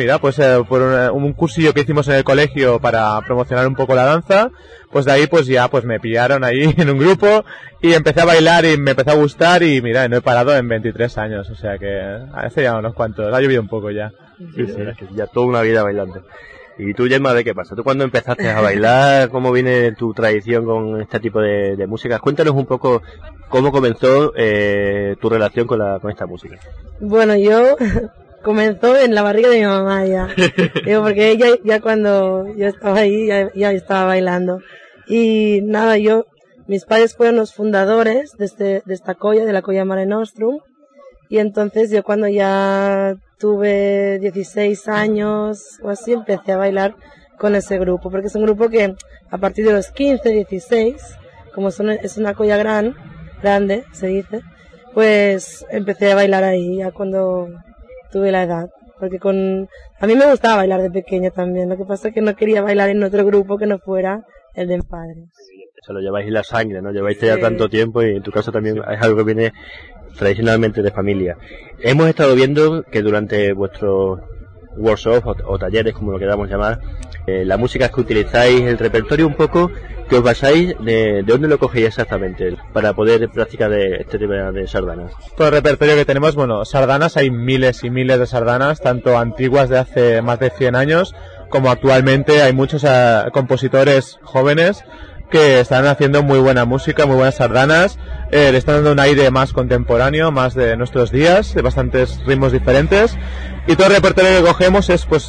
por un cursillo que hicimos en el colegio para promocionar un poco la danza. Pues de ahí, pues ya, pues me pillaron ahí en un grupo y empecé a bailar y me empezó a gustar y mira, no he parado en 23 años, o sea que hace ya unos cuantos, ha llovido un poco ya. Sí, sí, es que ya toda una vida bailando. ¿Y tú, Gemma, de qué pasa? ¿Tú cuándo empezaste a bailar? ¿Cómo viene tu tradición con este tipo de música? Cuéntanos un poco cómo comenzó tu relación con esta música. Bueno, yo comenzó en la barriga de mi mamá ya. Digo, porque ella ya cuando yo estaba ahí ya estaba bailando. Y nada, mis padres fueron los fundadores de esta colla, de la colla Mare Nostrum. Y entonces yo cuando ya tuve 16 años o así, empecé a bailar con ese grupo. Porque es un grupo que a partir de los 15, 16, como es una colla grande, se dice, pues empecé a bailar ahí ya cuando tuve la edad. Porque a mí me gustaba bailar de pequeña también. Lo que pasa es que no quería bailar en otro grupo que no fuera el de mis padres. Se lo lleváis en la sangre, ¿no? Lleváis ya tanto tiempo y en tu caso también es algo que viene tradicionalmente de familia. Hemos estado viendo que durante vuestros workshops o talleres, como lo queramos llamar, la música que utilizáis, el repertorio un poco, que os basáis, ¿de dónde lo cogéis exactamente para poder practicar este tipo de sardanas? Todo el repertorio que tenemos, bueno, sardanas, hay miles y miles de sardanas, tanto antiguas de hace más de 100 años, como actualmente hay muchos compositores jóvenes que están haciendo muy buena música, muy buenas sardanas, le están dando un aire más contemporáneo, más de nuestros días, de bastantes ritmos diferentes, y todo el repertorio que cogemos es pues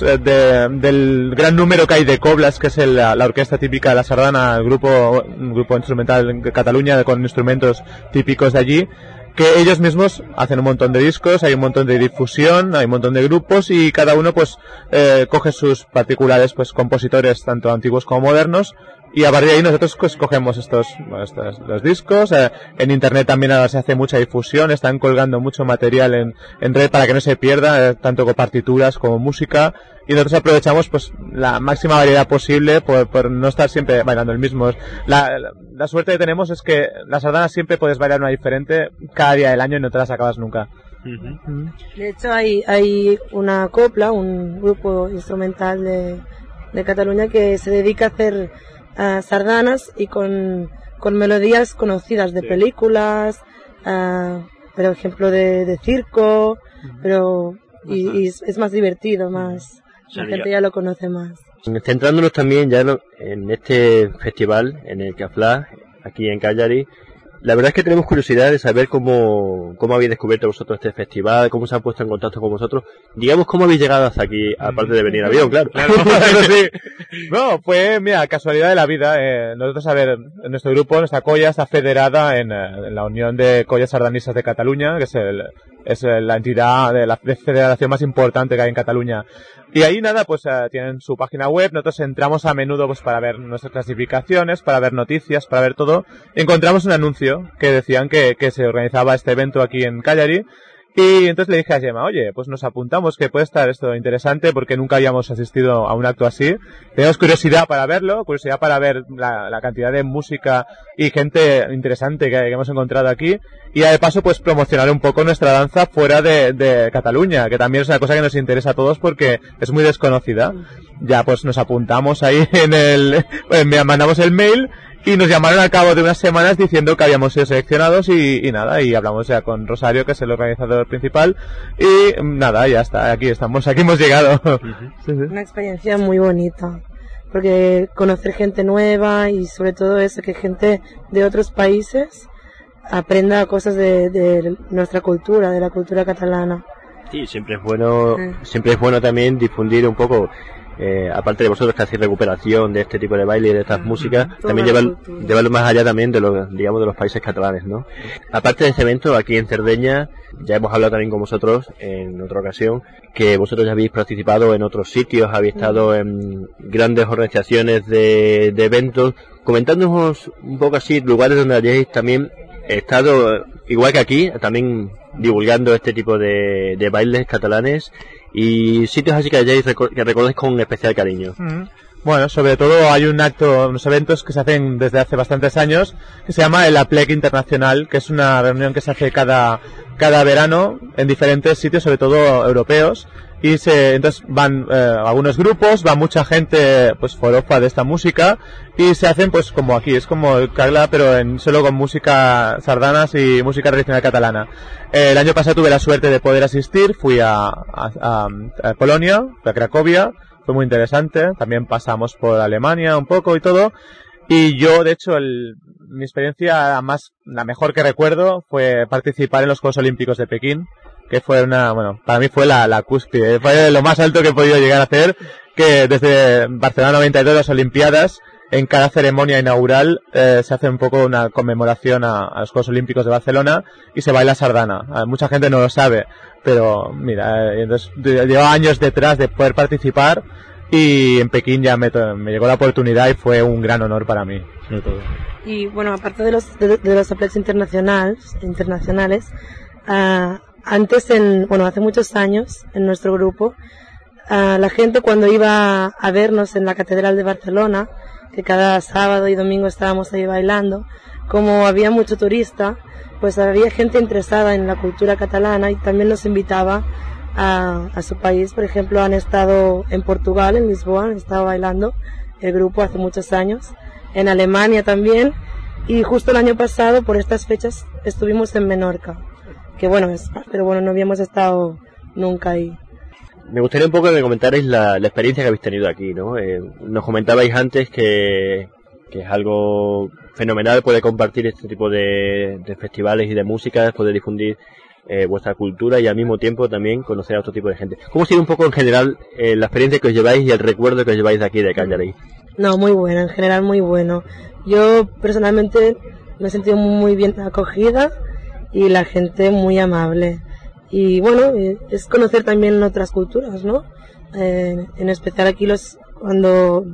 del gran número que hay de coblas, que es la orquesta típica de la sardana, un grupo instrumental de Cataluña con instrumentos típicos de allí, que ellos mismos hacen un montón de discos, hay un montón de difusión, hay un montón de grupos y cada uno pues coge sus particulares pues compositores tanto antiguos como modernos. Y a partir de ahí nosotros pues cogemos los discos, en internet también ahora se hace mucha difusión, están colgando mucho material en red para que no se pierda, tanto con partituras como música, y nosotros aprovechamos pues la máxima variedad posible por no estar siempre bailando el mismo. La suerte que tenemos es que la sardana siempre puedes bailar una diferente cada día del año y no te las acabas nunca. De hecho hay una copla, un grupo instrumental de Cataluña que se dedica a hacer sardanas y con melodías conocidas de películas, por ejemplo de circo, pero y es más divertido, más la gente ya lo conoce más. Centrándonos también ya en este festival, en el CAFLA, aquí en Cagliari, la verdad es que tenemos curiosidad de saber cómo habéis descubierto vosotros este festival, cómo se han puesto en contacto con vosotros, digamos cómo habéis llegado hasta aquí, aparte de venir en avión, claro. Sí. No, fue, mira, casualidad de la vida. Nosotros, nuestro grupo, nuestra colla está federada en la Unión de Collas Sardanistas de Cataluña, que es la entidad de la federación más importante que hay en Cataluña. Y ahí nada, pues tienen su página web, nosotros entramos a menudo pues para ver nuestras clasificaciones, para ver noticias, para ver todo. Encontramos un anuncio que decían que se organizaba este evento aquí en Cagliari. Y entonces le dije a Gemma, oye, pues nos apuntamos, que puede estar esto interesante porque nunca habíamos asistido a un acto así. Tenemos curiosidad para verlo, curiosidad para ver la cantidad de música y gente interesante que hemos encontrado aquí. Y de paso, pues promocionar un poco nuestra danza fuera de Cataluña, que también es una cosa que nos interesa a todos porque es muy desconocida. Ya pues nos apuntamos ahí mandamos el mail. Y nos llamaron al cabo de unas semanas diciendo que habíamos sido seleccionados y nada, y hablamos ya con Rosario, que es el organizador principal, y nada, ya está, aquí hemos llegado. Sí. Una experiencia muy bonita, porque conocer gente nueva y sobre todo eso, que gente de otros países aprenda cosas de nuestra cultura, de la cultura catalana. Sí, siempre es bueno también difundir un poco. Aparte de vosotros que hacéis recuperación de este tipo de baile y de estas músicas, también llevarlo más allá también de los países catalanes, ¿no? Aparte de este evento, aquí en Cerdeña, ya hemos hablado también con vosotros en otra ocasión, que vosotros ya habéis participado en otros sitios, habéis estado en grandes organizaciones de eventos. Comentándonos un poco así, lugares donde hayáis también estado, igual que aquí, también divulgando este tipo de bailes catalanes, y sitios así que recordéis con especial cariño. Bueno, sobre todo hay unos eventos que se hacen desde hace bastantes años, que se llama el Aplec Internacional, que es una reunión que se hace cada verano en diferentes sitios, sobre todo europeos, y entonces van algunos grupos, va mucha gente pues forofa de esta música, y se hacen pues como aquí, es como el Cagla, pero solo con música sardanas y música tradicional catalana. El año pasado tuve la suerte de poder asistir, fui a Polonia, a Cracovia. Fue muy interesante, también pasamos por Alemania un poco y todo, y yo de hecho mi experiencia la mejor que recuerdo fue participar en los Juegos Olímpicos de Pekín, que fue para mí fue la cúspide, fue lo más alto que he podido llegar a hacer, que desde Barcelona 92, las Olimpiadas, en cada ceremonia inaugural se hace un poco una conmemoración a los Juegos Olímpicos de Barcelona y se baila sardana. Mucha gente no lo sabe, pero mira, entonces llevo años detrás de poder participar y en Pekín ya me llegó la oportunidad y fue un gran honor para mí, sobre todo. Y bueno, aparte de los Aplecs internacionales, antes hace muchos años en nuestro grupo, la gente cuando iba a vernos en la Catedral de Barcelona, que cada sábado y domingo estábamos ahí bailando, como había mucho turista, pues había gente interesada en la cultura catalana y también nos invitaba a su país. Por ejemplo, han estado en Portugal, en Lisboa, han estado bailando el grupo hace muchos años, en Alemania también, y justo el año pasado por estas fechas estuvimos en Menorca, pero no habíamos estado nunca ahí. Me gustaría un poco que me comentarais la experiencia que habéis tenido aquí, ¿no? Nos comentabais antes que es algo fenomenal poder compartir este tipo de festivales y de música, poder difundir vuestra cultura y al mismo tiempo también conocer a otro tipo de gente. ¿Cómo ha sido un poco en general la experiencia que os lleváis y el recuerdo que os lleváis de aquí, de Cagliari? No, muy bueno, en general muy bueno. Yo personalmente me he sentido muy bien acogida y la gente muy amable. Y bueno, es conocer también otras culturas, ¿no? En especial aquí cuando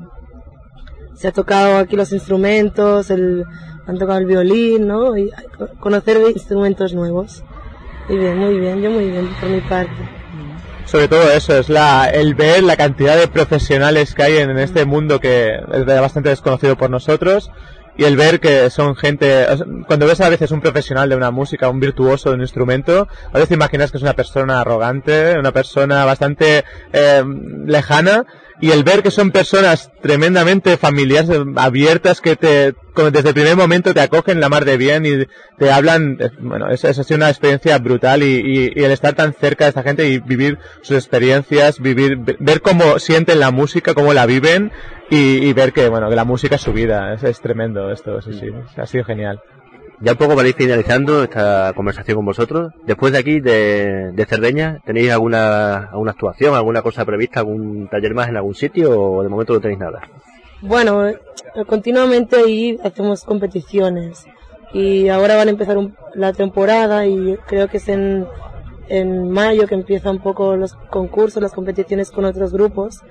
se ha tocado aquí los instrumentos, han tocado el violín, ¿no? Y conocer instrumentos nuevos. Y bien, muy bien, yo muy bien por mi parte. Sobre todo eso, es el ver la cantidad de profesionales que hay en este mundo que es bastante desconocido por nosotros. Y el ver que son gente, cuando ves a veces un profesional de una música, un virtuoso de un instrumento, a veces imaginas que es una persona arrogante, una persona bastante lejana, y el ver que son personas tremendamente familiares, abiertas, que desde el primer momento te acogen la mar de bien y te hablan, ha sido una experiencia brutal y el estar tan cerca de esta gente y vivir sus experiencias, ver cómo sienten la música, cómo la viven y ver que la música es su vida, es tremendo esto, sí, ha sido genial. Ya un poco para ir finalizando esta conversación con vosotros, después de aquí, de Cerdeña, ¿tenéis alguna actuación, alguna cosa prevista, algún taller más en algún sitio o de momento no tenéis nada? Bueno, continuamente ahí hacemos competiciones y ahora van a empezar la temporada y creo que es en mayo que empiezan un poco los concursos, las competiciones con otros grupos.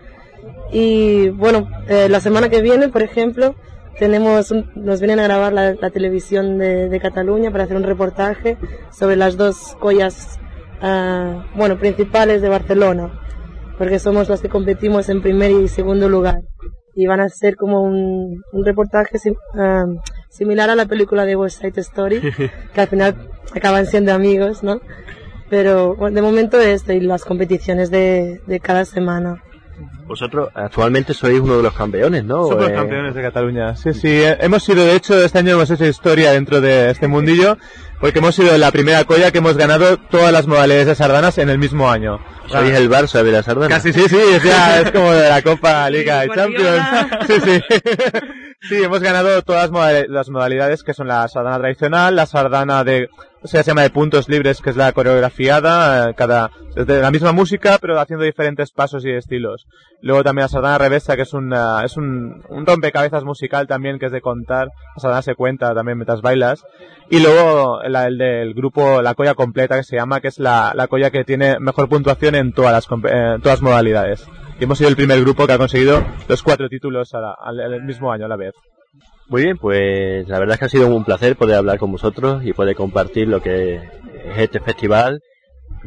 Y bueno, la semana que viene, por ejemplo, nos vienen a grabar la televisión de Cataluña para hacer un reportaje sobre las dos collas principales de Barcelona, porque somos las que competimos en primer y segundo lugar, y van a hacer como un reportaje similar a la película de West Side Story, que al final acaban siendo amigos, ¿no? Pero de momento esto y las competiciones de cada semana. Vosotros actualmente sois uno de los campeones, ¿no? Somos campeones de Cataluña, sí. Hemos sido, de hecho, este año hemos hecho historia dentro de este mundillo, porque hemos sido la primera colla que hemos ganado todas las modalidades de sardanas en el mismo año. ¿Sois el Barça de la sardana? Casi, sí, es como de la Copa Liga de Champions. Sí. Sí, hemos ganado todas las modalidades, que son la sardana tradicional, la sardana se llama de puntos libres, que es la coreografiada, de la misma música, pero haciendo diferentes pasos y estilos. Luego también la sardana revesa, que es un rompecabezas musical también, que es de contar. La sardana se cuenta también mientras bailas. Y luego el del grupo, la colla completa, que se llama, que es la colla que tiene mejor puntuación en todas las modalidades. Y hemos sido el primer grupo que ha conseguido los 4 títulos al mismo año a la vez. Muy bien, pues la verdad es que ha sido un placer poder hablar con vosotros y poder compartir lo que es este festival.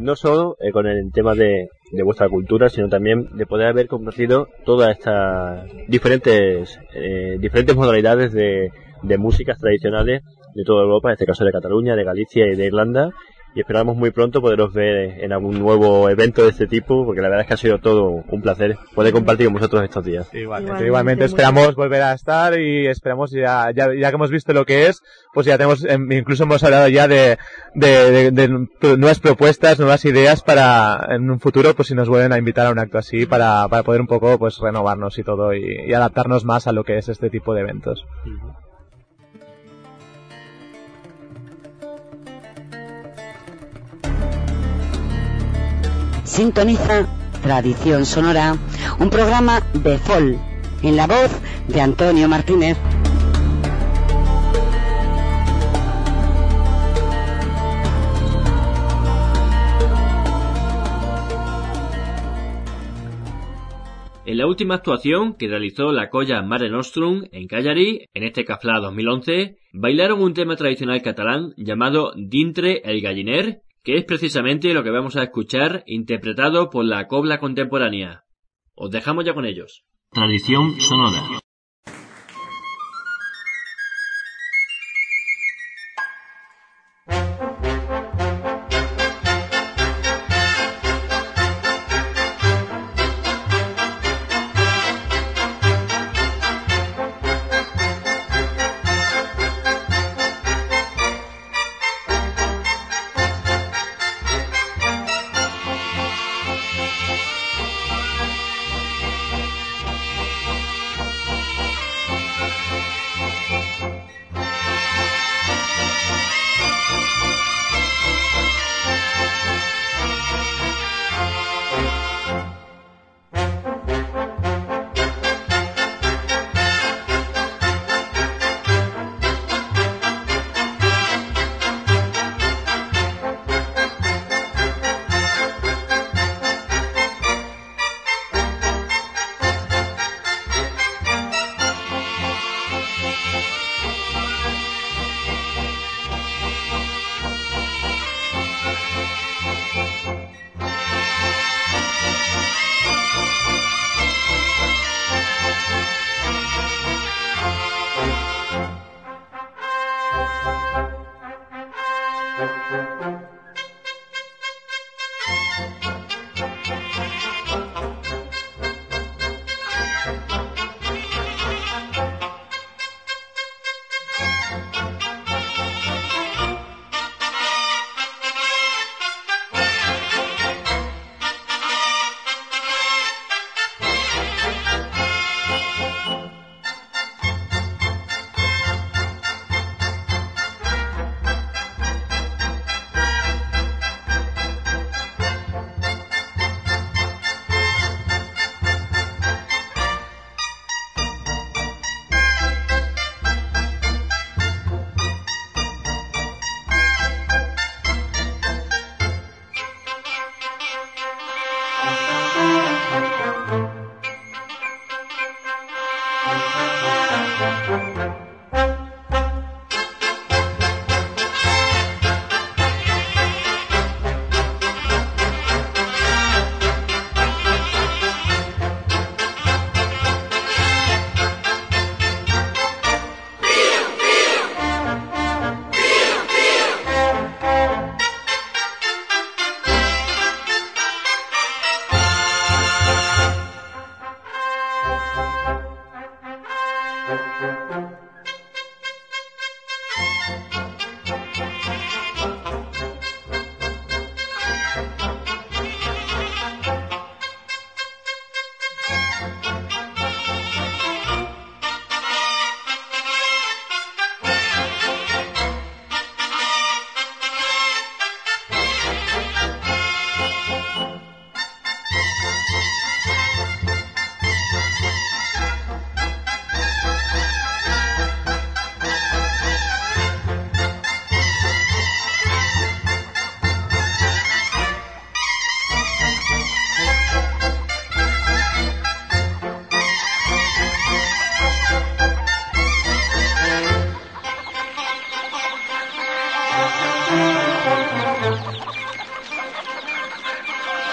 no solo con el tema de vuestra cultura, sino también de poder haber conocido todas estas diferentes modalidades de músicas tradicionales de toda Europa, en este caso de Cataluña, de Galicia y de Irlanda, y esperamos muy pronto poderos ver en algún nuevo evento de este tipo, porque la verdad es que ha sido todo un placer poder compartir con vosotros estos días. Igualmente esperamos volver a estar y esperamos ya que hemos visto lo que es, pues ya tenemos, incluso hemos hablado ya de nuevas propuestas, nuevas ideas para en un futuro, pues si nos vuelven a invitar a un acto así, para poder un poco pues renovarnos y todo y adaptarnos más a lo que es este tipo de eventos. Sintoniza Tradición Sonora, un programa de folk, en la voz de Antonio Martínez. En la última actuación que realizó la Colla Mare Nostrum en Cagliari, en este Caflà 2011, bailaron un tema tradicional catalán llamado Dintre el Galliner, que es precisamente lo que vamos a escuchar interpretado por la cobla contemporánea. Os dejamos ya con ellos. Tradición sonora.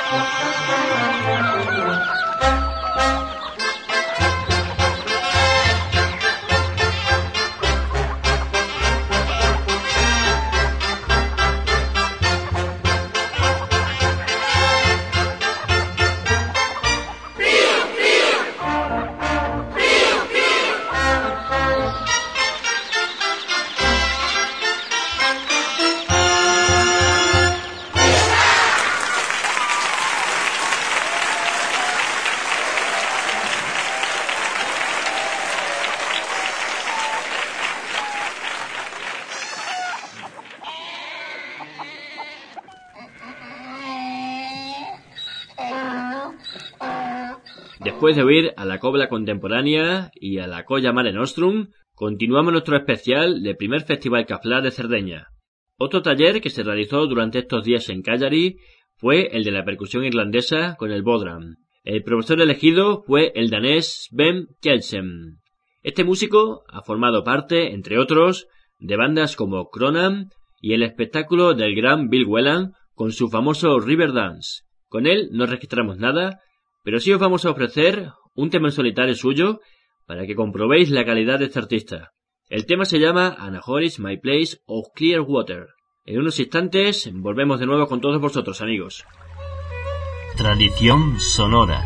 Después de oír a la cobla contemporánea y a la colla Mare Nostrum, continuamos nuestro especial del primer Festival Cafla de Cerdeña. Otro taller que se realizó durante estos días en Cagliari fue el de la percusión irlandesa con el bodhran. El profesor elegido fue el danés Sven Kjeldsen. Este músico ha formado parte, entre otros, de bandas como Kronan y el espectáculo del gran Bill Whelan con su famoso River Dance. Con él no registramos nada, pero sí os vamos a ofrecer un tema en solitario suyo para que comprobéis la calidad de este artista. El tema se llama Anahoris, My Place of Clear Water. En unos instantes volvemos de nuevo con todos vosotros, amigos. Tradición sonora.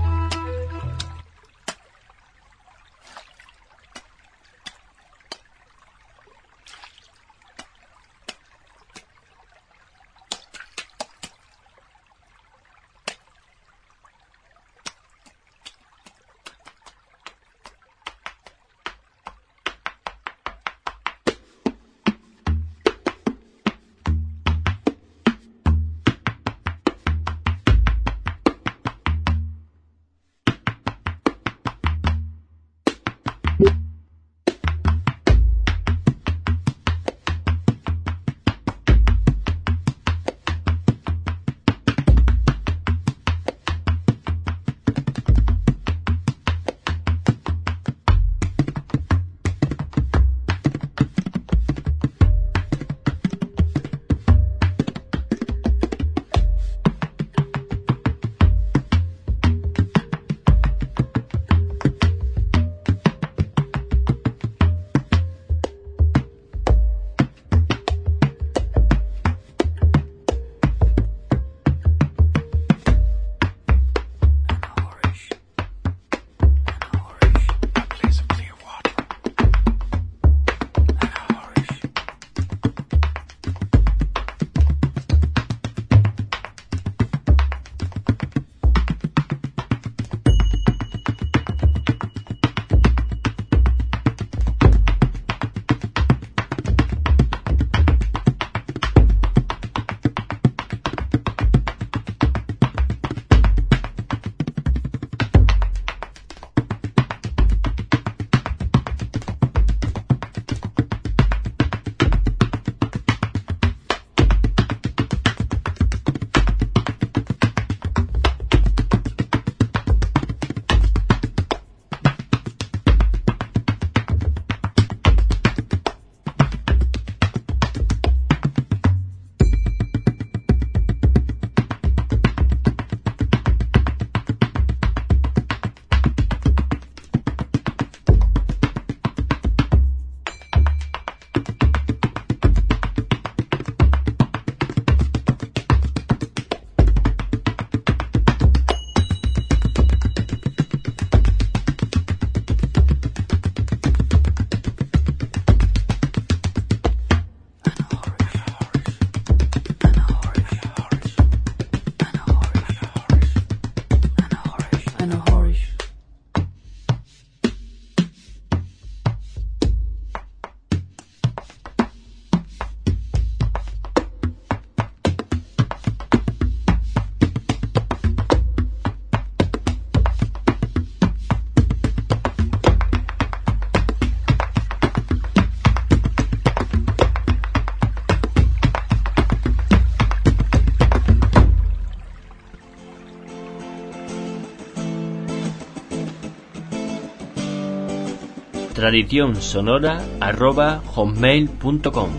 tradicionsonora@hotmail.com.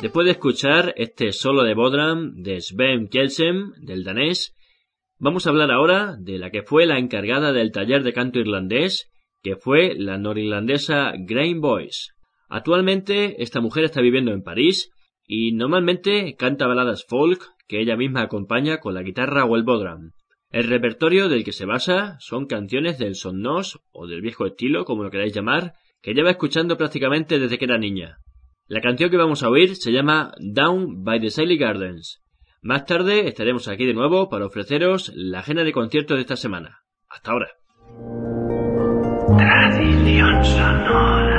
Después de escuchar este solo de Bodram de Sven Kjeldsen, del danés, vamos a hablar ahora de la que fue la encargada del taller de canto irlandés, que fue la norirlandesa Grain Boyce. Actualmente esta mujer está viviendo en París y normalmente canta baladas folk que ella misma acompaña con la guitarra o el bodram. El repertorio del que se basa son canciones del son nos o del viejo estilo, como lo queráis llamar, que lleva escuchando prácticamente desde que era niña. La canción que vamos a oír se llama Down by the Silly Gardens. Más tarde estaremos aquí de nuevo para ofreceros la agenda de conciertos de esta semana. Hasta ahora. Tradición sonora.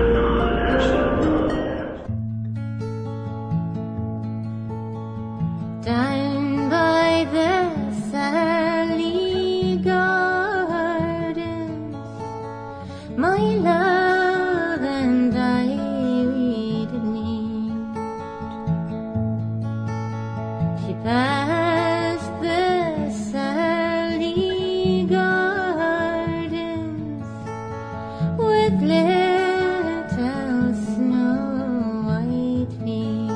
Down by the Sally Gardens, my love and I did meet. She passed the Sally Gardens with little snow white feet.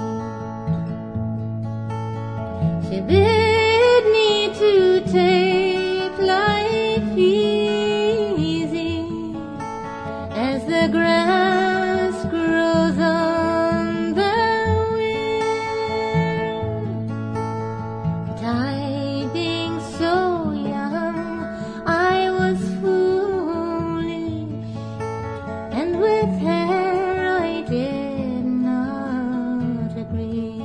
She bid me to take life easy as the grass grows on the wind. But I, being so young, I was foolish, and with her I did not agree.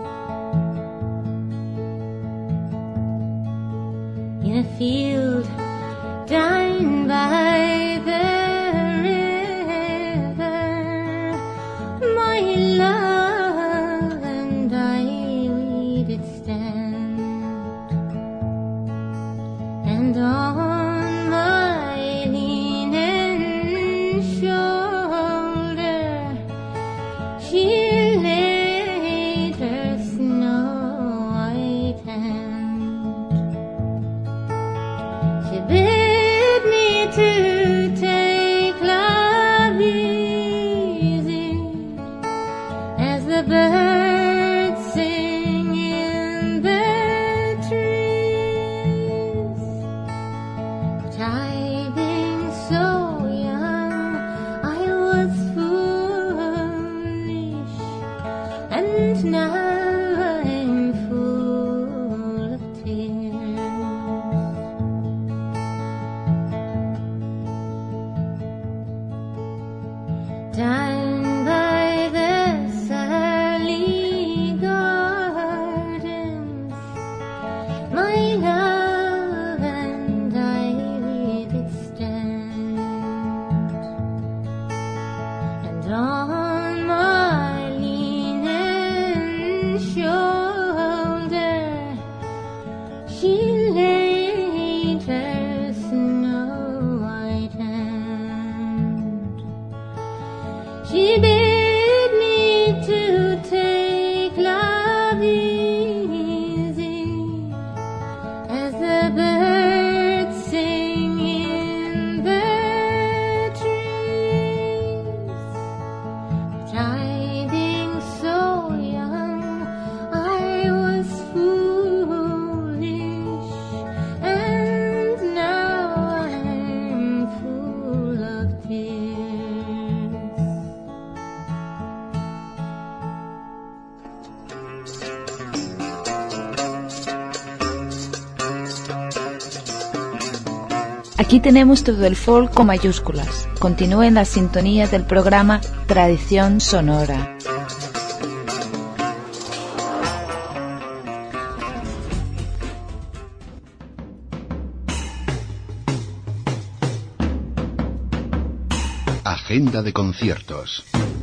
In a field down by the river, my love and I, we did stand, and on my leaning shoulder she laid her snow white hand. She bid me to take love easy as the birds sing in the trees. But I, being so young, I was foolish, and now I'm full of tears. Down by the Sally Gardens, my love and I, we did stand, and on my leaning shoulder she laid her snow white hand. She bid me to take love easy as the birds sing in the trees. But I, being so young, I was foolish, and now I'm full of tears. Aquí tenemos todo el folk con mayúsculas. Continúe en la sintonía del programa Tradición Sonora. Agenda de conciertos.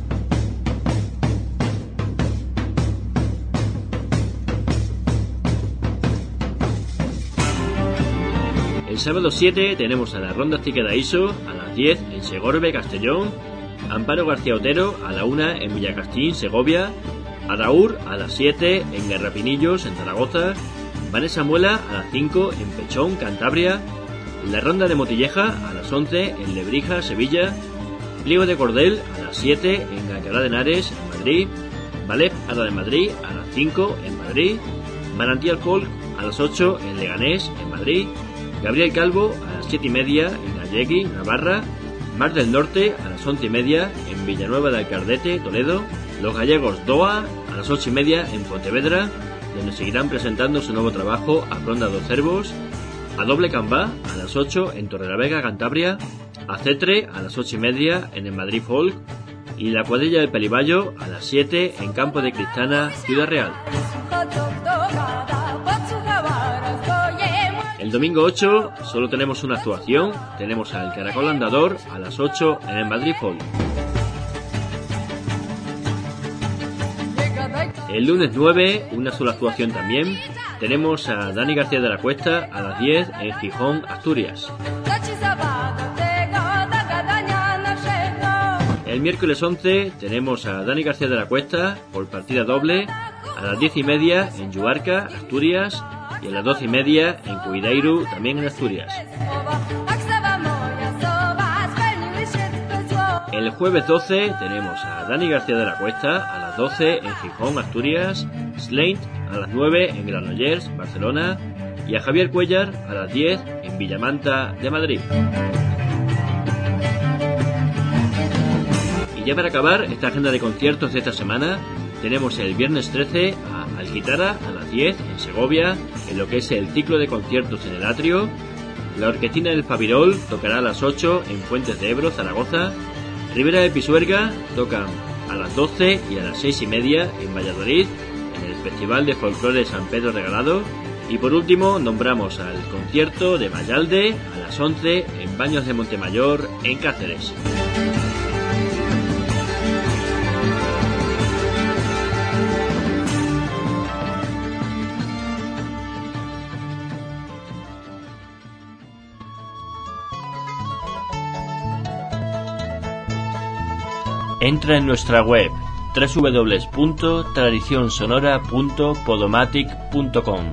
El sábado 7 tenemos a la Ronda Ciquedaíso a las 10 en Segorbe, Castellón, Amparo García Otero a la 1 en Villacastín, Segovia, Adaur a las 7 en Garrapinillos, en Zaragoza, Vanessa Muela a las 5 en Pechón, Cantabria, la Ronda de Motilleja a las 11 en Lebrija, Sevilla, Pliego de Cordel a las 7 en Alcalá de Henares, en Madrid, Ballet Ada de Madrid a las 5 en Madrid, Manantial Folk a las 8 en Leganés, en Madrid, Gabriel Calvo a las 7:30 en Allegui, Navarra, Mar del Norte a las 11:30 en Villanueva de Alcardete, Toledo, Los Gallegos Doa a las 8:30 en Pontevedra, donde seguirán presentando su nuevo trabajo A Fronda dos Cervos, a Doble Cambá a las 8 en Torrelavega, Cantabria, a Cetre a las 8:30 en el Madrid Folk y la Cuadrilla del Peliballo a las 7 en Campo de Cristana, Ciudad Real. El domingo 8 solo tenemos una actuación, tenemos al Caracol Andador a las 8 en el Madrid Folk. El lunes 9, una sola actuación también, tenemos a Dani García de la Cuesta a las 10 en Gijón, Asturias. El miércoles 11 tenemos a Dani García de la Cuesta por partida doble a las 10:30 en Lluarca, Asturias, y a las 12:30 en Cuideiru, también en Asturias. El jueves 12 tenemos a Dani García de la Cuesta a las 12 en Gijón, Asturias, Slaint a las 9 en Granollers, Barcelona, y a Javier Cuellar a las 10 en Villamanta de Madrid. Y ya para acabar esta agenda de conciertos de esta semana, tenemos el viernes 13 a Algitara a las 10 en Segovia, en lo que es el ciclo de conciertos en el Atrio. La Orquestina del Fabirol tocará a las 8 en Fuentes de Ebro, Zaragoza. Ribera de Pisuerga tocan a las 12 y a las 6:30 en Valladolid, en el Festival de Folclore San Pedro Regalado. Y por último nombramos al concierto de Vallalde a las 11 en Baños de Montemayor, en Cáceres. Entra en nuestra web www.tradicionsonora.podomatic.com.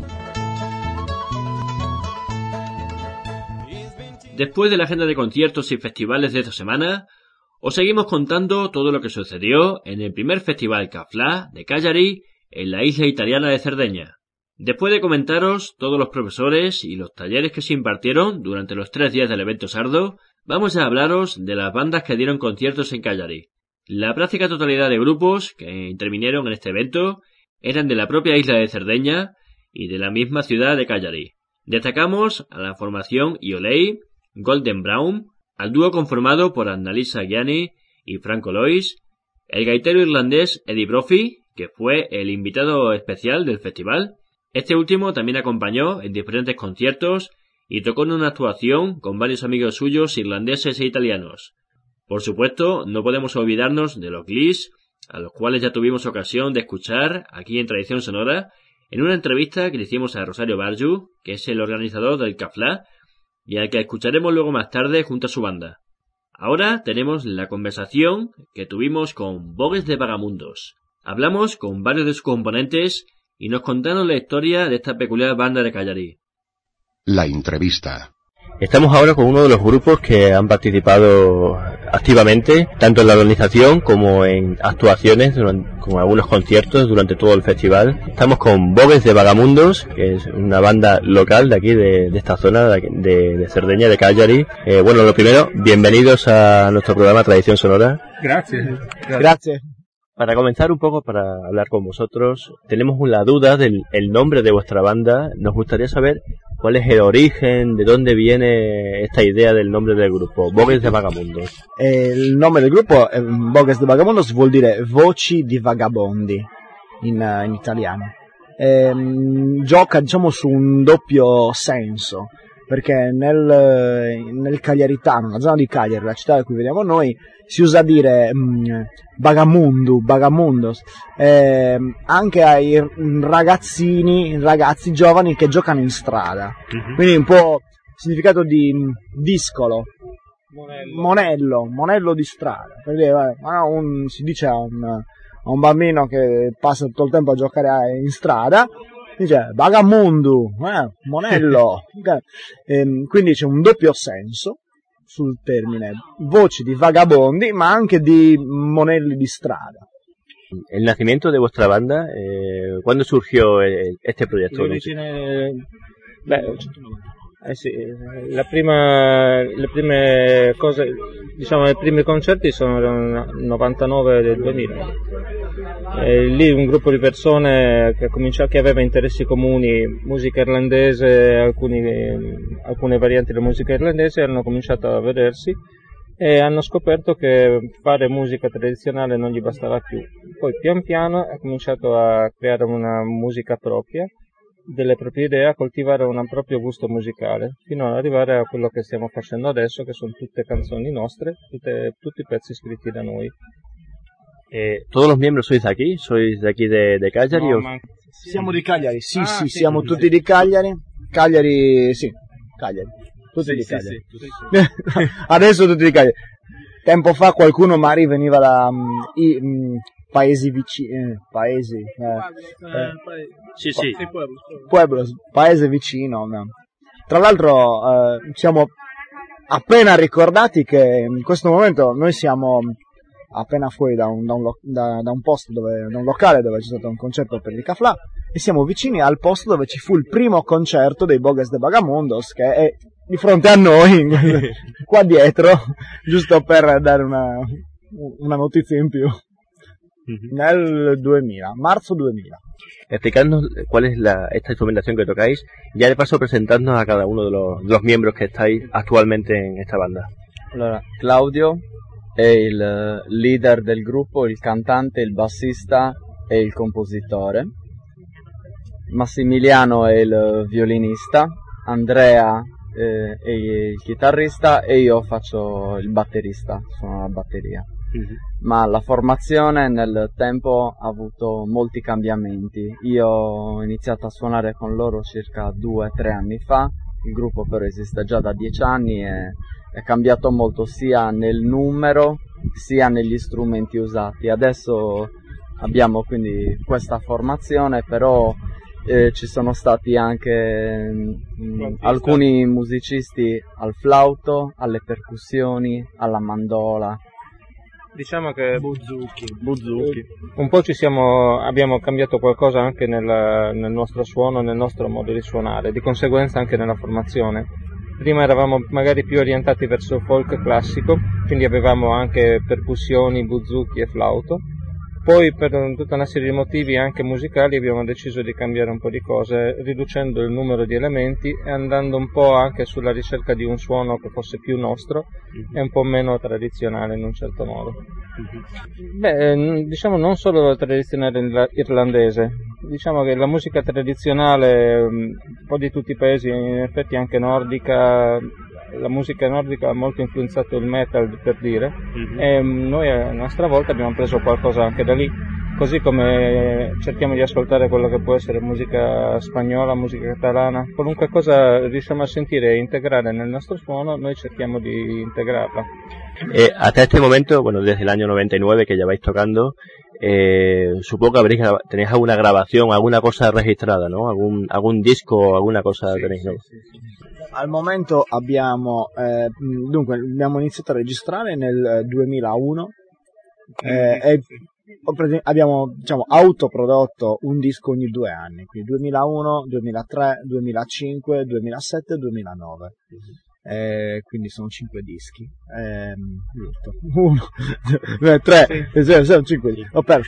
Después de la agenda de conciertos y festivales de esta semana, os seguimos contando todo lo que sucedió en el primer festival Cafla de Cagliari en la isla italiana de Cerdeña. Después de comentaros todos los profesores y los talleres que se impartieron durante los 3 días del evento sardo, vamos a hablaros de las bandas que dieron conciertos en Cagliari. La práctica totalidad de grupos que intervinieron en este evento eran de la propia isla de Cerdeña y de la misma ciudad de Cagliari. Destacamos a la formación Iolei, Golden Brown, al dúo conformado por Annalisa Gianni y Franco Lois, el gaitero irlandés Eddie Brophy, que fue el invitado especial del festival. Este último también acompañó en diferentes conciertos y tocó en una actuación con varios amigos suyos irlandeses e italianos. Por supuesto, no podemos olvidarnos de los Gliss, a los cuales ya tuvimos ocasión de escuchar aquí en Tradición Sonora, en una entrevista que le hicimos a Rosario Barju, que es el organizador del Cafla, y al que escucharemos luego más tarde junto a su banda. Ahora tenemos la conversación que tuvimos con Bogues de Vagamundos. Hablamos con varios de sus componentes y nos contaron la historia de esta peculiar banda de Cagliari. La entrevista. Estamos ahora con uno de los grupos que han participado activamente, tanto en la organización como en actuaciones, con algunos conciertos durante todo el festival. Estamos con Bogues de Vagamundos, que es una banda local de aquí, de esta zona de Cerdeña, de Cagliari. Bueno, lo primero, bienvenidos a nuestro programa Tradición Sonora. Gracias. Para comenzar un poco, para hablar con vosotros, tenemos la duda del nombre de vuestra banda. Nos gustaría saber cuál es el origen, de dónde viene esta idea del nombre del grupo, Bogues de Vagamundos. Il nome del gruppo, Bogues de Vagamundos, vuol dire voci di vagabondi in italiano. Gioca, diciamo, su un doppio senso, perché nel cagliaritano, nella zona di Cagliari, la città da cui veniamo noi, si usa dire vagamundos, anche ai ragazzi giovani che giocano in strada. Quindi un po' significato di discolo, monello di strada. Per dire, si dice a un bambino che passa tutto il tempo a giocare in strada, dice vagamundo, monello. Quindi c'è un doppio senso sul termine, voci di vagabondi ma anche di monelli di strada. El nacimiento de vuestra banda, ¿cuándo surgió este proyecto? Sì, le prime cose, diciamo, i primi concerti sono nel 99 del 2000. Lì un gruppo di persone che aveva interessi comuni, musica irlandese, alcune varianti della musica irlandese, hanno cominciato a vedersi e hanno scoperto che fare musica tradizionale non gli bastava più. Poi pian piano ha cominciato a creare una musica propria, delle proprie idee, a coltivare un proprio gusto musicale, fino ad arrivare a quello che stiamo facendo adesso, che sono tutte canzoni nostre, tutti i pezzi scritti da noi. ¿Todos los miembros sois de aquí de Cagliari? No, siamo di Cagliari, sì, siamo tutti di Cagliari. Cagliari, sì, Cagliari. Tutti di Cagliari. Sì. Adesso tutti di Cagliari. Tempo fa qualcuno magari veniva da paesi vicini, Pueblos, paese vicino. No. Tra l'altro siamo appena ricordati che in questo momento noi siamo appena fuori da un posto da un locale dove c'è stato un concerto per il Cafla, e siamo vicini al posto dove ci fu il primo concerto dei Bogues de Vagamundos, che è di fronte a noi, qua dietro, giusto per dare una notizia in più. Nel 2000, marzo 2000. Explicadnos cuál es esta instrumentación que tocáis, ya de paso presentadnos a cada uno de los miembros que estáis actualmente en esta banda. Allora, Claudio è il leader del gruppo, il cantante, il bassista e il compositore. Massimiliano è il violinista, Andrea è il chitarrista e io faccio il batterista, suono la batteria. Ma la formazione nel tempo ha avuto molti cambiamenti. Io ho iniziato a suonare con loro circa 2-3 anni fa, il gruppo però esiste già da 10 anni e è cambiato molto sia nel numero sia negli strumenti usati. Adesso abbiamo quindi questa formazione, però ci sono stati anche alcuni musicisti al flauto, alle percussioni, alla mandola. Diciamo che Buzuki. Un po' abbiamo cambiato qualcosa anche nel nostro suono, nel nostro modo di suonare, di conseguenza anche nella formazione. Prima eravamo magari più orientati verso il folk classico, quindi avevamo anche percussioni, buzuki e flauto. Poi per tutta una serie di motivi anche musicali abbiamo deciso di cambiare un po' di cose, riducendo il numero di elementi e andando un po' anche sulla ricerca di un suono che fosse più nostro e un po' meno tradizionale in un certo modo. Diciamo non solo tradizionale irlandese, diciamo che la musica tradizionale un po' di tutti i paesi, in effetti anche nordica, la musica nordica ha molto influenzato il metal, per dire, e noi a nostra volta abbiamo preso qualcosa anche da lì, così come cerchiamo di ascoltare quello che può essere musica spagnola, musica catalana, qualunque cosa riusciamo a sentire e integrare nel nostro suono, noi cerchiamo di integrarla. Hasta este momento, bueno, desde el año 99 que lleváis tocando, supongo que tenéis alguna grabación, alguna cosa registrada, ¿no? Algún disco, alguna cosa tenéis, ¿no? Sì. Al momento abbiamo iniziato a registrare nel 2001 e abbiamo autoprodotto un disco ogni 2 anni, quindi 2001, 2003, 2005, 2007 e 2009. Quindi sono 5 dischi, 1, 2, 3, sono 5 dischi. Ho perso.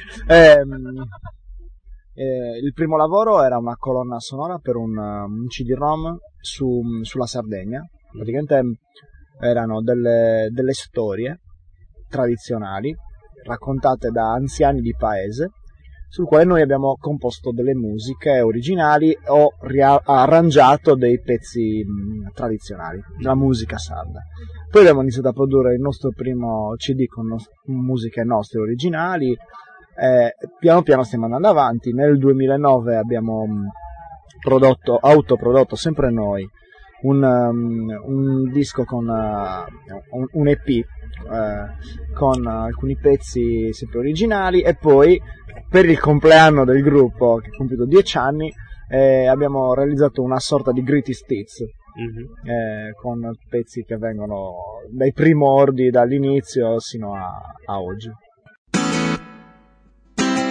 Il primo lavoro era una colonna sonora per un CD-ROM sulla Sardegna. Praticamente erano delle storie tradizionali raccontate da anziani di paese, sul quale noi abbiamo composto delle musiche originali o arrangiato dei pezzi tradizionali della musica sarda. Poi abbiamo iniziato a produrre il nostro primo CD con musiche nostre originali. Piano piano stiamo andando avanti. Nel 2009 abbiamo autoprodotto sempre noi un disco con un EP con alcuni pezzi sempre originali, e poi per il compleanno del gruppo, che ha compiuto 10 anni, abbiamo realizzato una sorta di greatest hits con pezzi che vengono dai primordi, dall'inizio sino a oggi.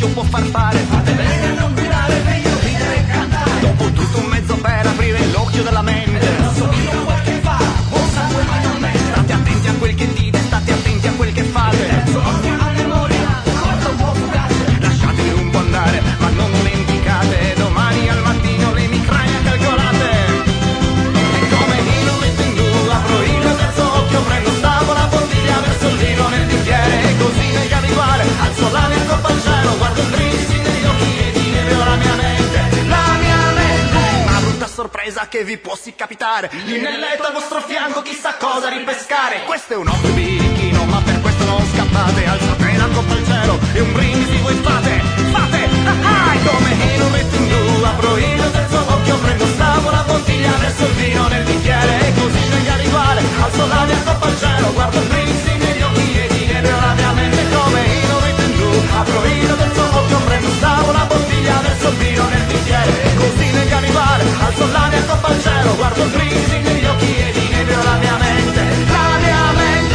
può far fare. Fate bene a non guidare, meglio ridere e cantare. Dopo tutto un mezzo per aprire l'occhio della mente. Posso dire quel che fa, buon sangue ma non mente. State attenti a quel che dite, state attenti a quel che fate. Terzo occhio a memoria, corta un po' fugace. Lasciatevi un po' andare, ma non dimenticate. Domani al mattino le mitraia calcolate. E come Nino metto in due, apro il terzo occhio, prendo stavola, bottiglia, verso il vino nel bicchiere. E così nel arrivare, alzo la mia coppa al cielo, guardo il brindisi negli occhi e dineveo la mia mente. La mia mente, una brutta sorpresa che vi può sì capitare. Lì nel letto al vostro fianco chissà cosa ripescare. Questo è un occhio birichino, ma per questo non scappate. Alzate la coppa al cielo e un brindisi voi fate. E come Nino metto in due, apro il terzo occhio, prendo stavola, bottiglia, verso il vino nel bicchiere. E così negli arrivare, alzo la mia coppa al cielo, guardo il brindisi negli occhi e dineveo la mia mente. Come Nino metto in due, apro il terzo occhio, prendo stavola, bottiglia, verso il vino nel bicchiere. E così negli arrivare, alzo la mia coppa al cielo, guardo il brindisi negli occhi e dineveo la mia mente. La mia mente.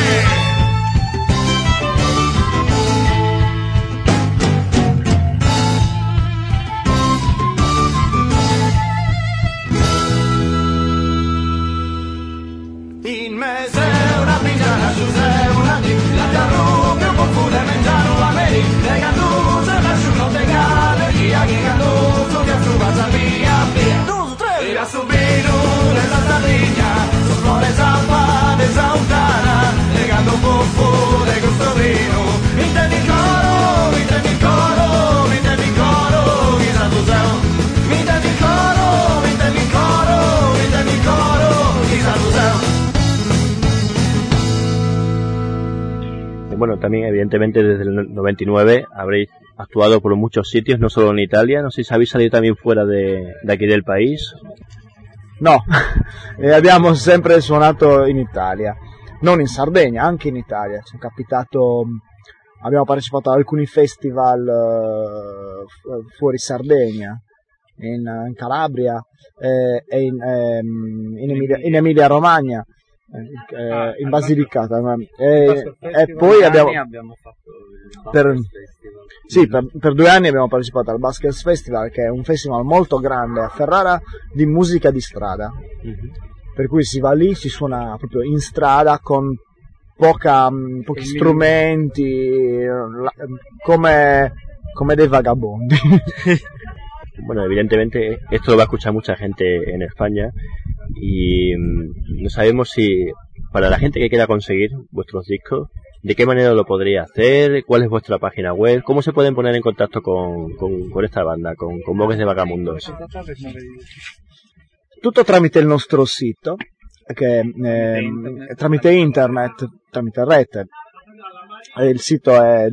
In mese una pingiana, giuse una di la carrubia, un po' fulle mangiano a me, le canduse, lasciano te gane, via che canduso, che subasa via, via, 2, 3, via subito, nella Sardegna, sopra le zampa, desautana, legando un po' fuori questo vino, mi tendi coro, mi tendi coro, mi tendi coro, mi sa tu sei, mi tendi coro, mi tendi coro, mi tendi coro, mi sa tu sei. Bueno, también evidentemente desde el 99 habréis actuado por muchos sitios, no solo en Italia. No sé si habéis salido también fuera de aquí del país. No, abbiamo sempre suonato in Italia, non in Sardegna, anche in Italia. Ci è capitato, abbiamo partecipato ad alcuni festival fuori Sardegna, in Calabria e in Emilia Romagna. In Basilicata e poi abbiamo fatto per 2 anni abbiamo partecipato al Baskers Festival, che è un festival molto grande a Ferrara di musica di strada, per cui si va lì, si suona proprio in strada con pochi strumenti, come dei vagabondi. Bueno, evidentemente esto lo va a escuchar mucha gente en España y no sabemos si para la gente que quiera conseguir vuestros discos, de qué manera lo podría hacer, cuál es vuestra página web, cómo se pueden poner en contacto con esta banda, con Bogues de Vagamundos. Tutto tramite il nostro sito, che tramite internet, tramite rete. Il sito è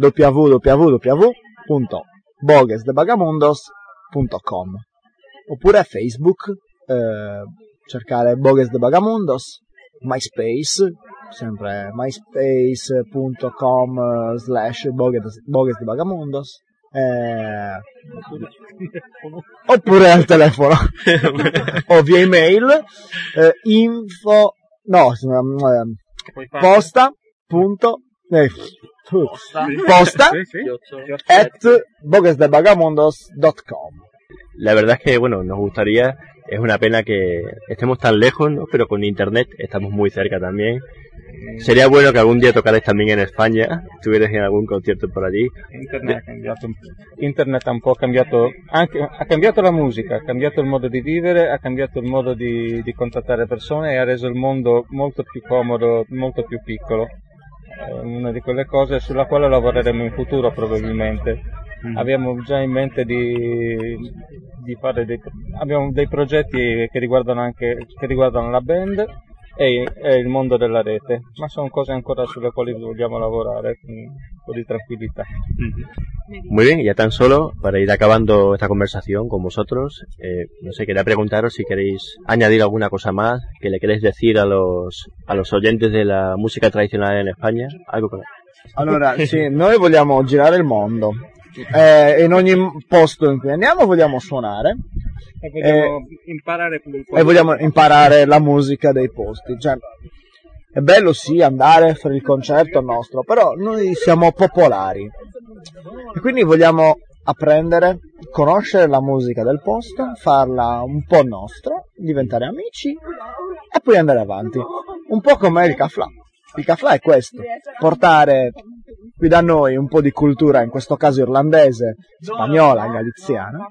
www.boguesdevagamundos.com, oppure Facebook, cercare Bogues de Vagamundos, MySpace, sempre myspace.com/Bogues de Vagamundos, oppure al telefono o via email, posta @boguesdevagamundos.com. La verdad es que, bueno, nos gustaría, es una pena que estemos tan lejos, ¿no? Pero con internet estamos muy cerca también. Sería bueno que algún día tocarais también en España, estuvierais en algún concierto por allí. Internet ha un po' cambiato, ha cambiato la musica, ha cambiato il modo di vivere, ha cambiato il modo di contattare persone e ha reso il mondo molto più comodo, molto più piccolo. Una di quelle cose sulla quale lavoreremo in futuro probabilmente. Abbiamo già in mente di fare abbiamo dei progetti che riguardano la band e il mondo della rete, ma sono cose ancora sulle quali vogliamo lavorare con un po' di tranquillità. Muy bien, ya tan solo para ir acabando esta conversación con vosotros, no sé, quería preguntaros si queréis añadir alguna cosa más que le queréis decir a los oyentes de la música tradicional en España, algo con... Allora, sì, noi vogliamo girare il mondo. In ogni posto in cui andiamo vogliamo suonare E vogliamo imparare la musica dei posti, cioè è bello sì andare, fare il concerto nostro, però noi siamo popolari e quindi vogliamo apprendere, conoscere la musica del posto, farla un po' nostra, diventare amici e poi andare avanti. Un po' come il Cafla. Il Cafla è questo, portare qui da noi un po' di cultura, in questo caso irlandese, spagnola, galiziana,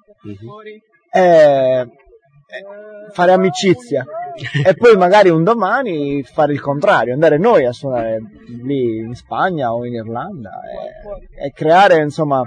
e fare amicizia. E poi magari un domani fare il contrario, andare noi a suonare lì in Spagna o in Irlanda e creare insomma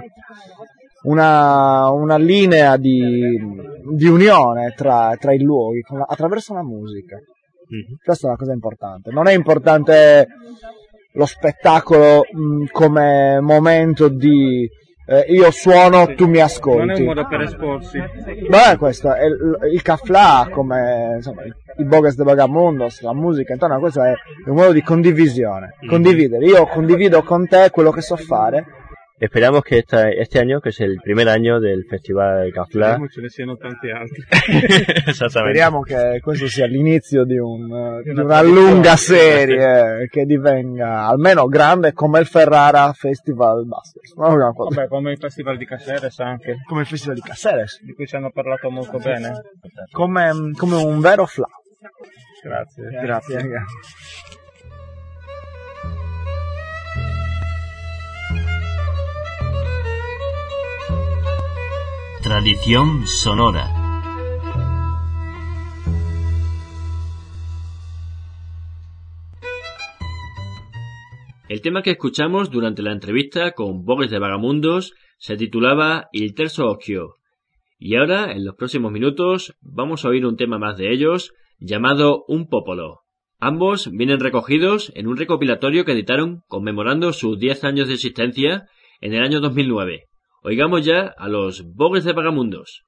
una linea di unione tra i luoghi attraverso la musica. Questa è una cosa importante. Non è importante lo spettacolo come momento di io suono, tu mi ascolti. Non è un modo per esporsi. Beh, questo è il Cafla, come insomma i Bogues de Vagamundos, la musica intorno a questo è un modo di condivisione, condividere. Io condivido con te quello che so fare. Esperamos que este año, que es el primer año del Festival Cafla, Ce ne siano tanti altri. Speriamo che questo sia l'inizio di una lunga serie che divenga almeno grande come il Ferrara Festival Bastos. Vabbè, come il Festival di Caceres anche. Come il Festival di Caceres. Di cui ci hanno parlato molto bene. Come un vero fla. Grazie. Tradición sonora. El tema que escuchamos durante la entrevista con Bogues de Vagamundos se titulaba Il Terzo Occhio. Y ahora, en los próximos minutos, vamos a oír un tema más de ellos, llamado Un Popolo. Ambos vienen recogidos en un recopilatorio que editaron conmemorando sus 10 años de existencia en el año 2009. Oigamos ya a los Bogues de Vagamundos.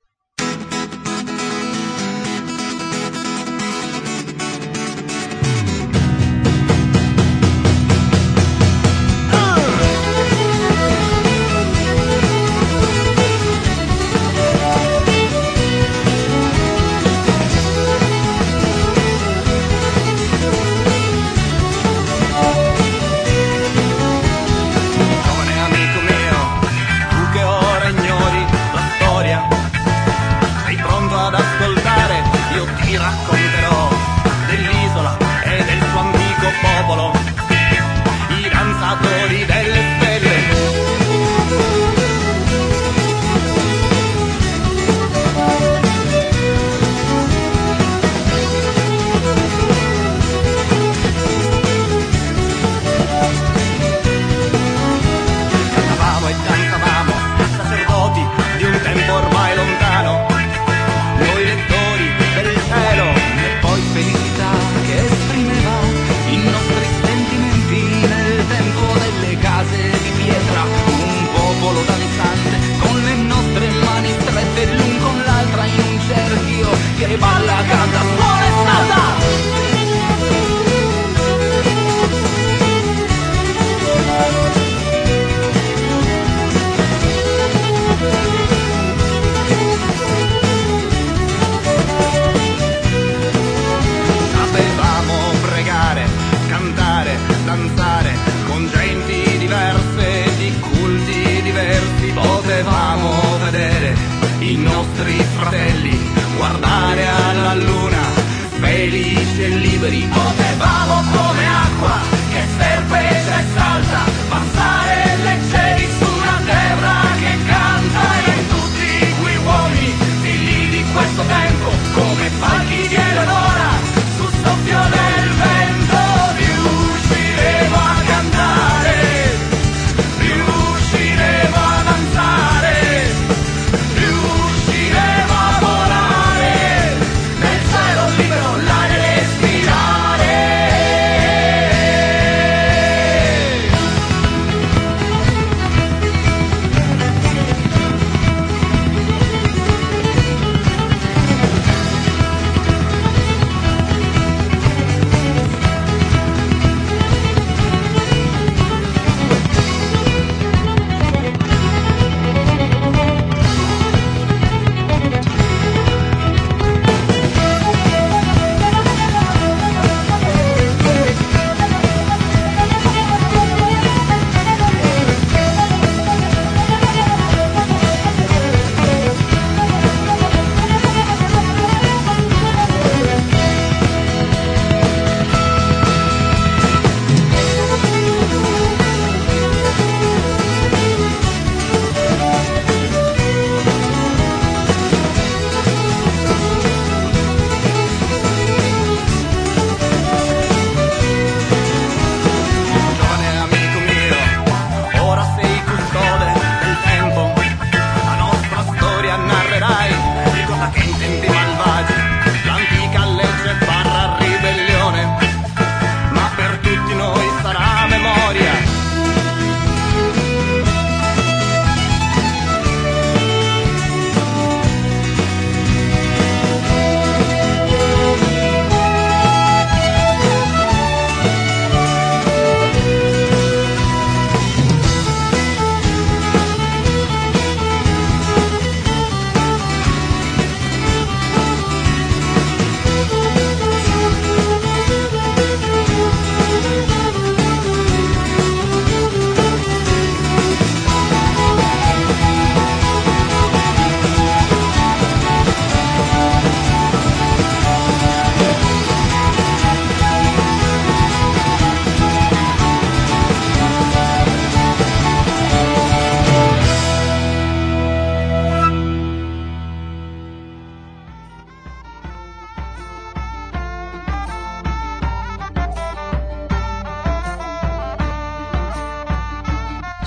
Giovane amico mio, tu che ora ignori la storia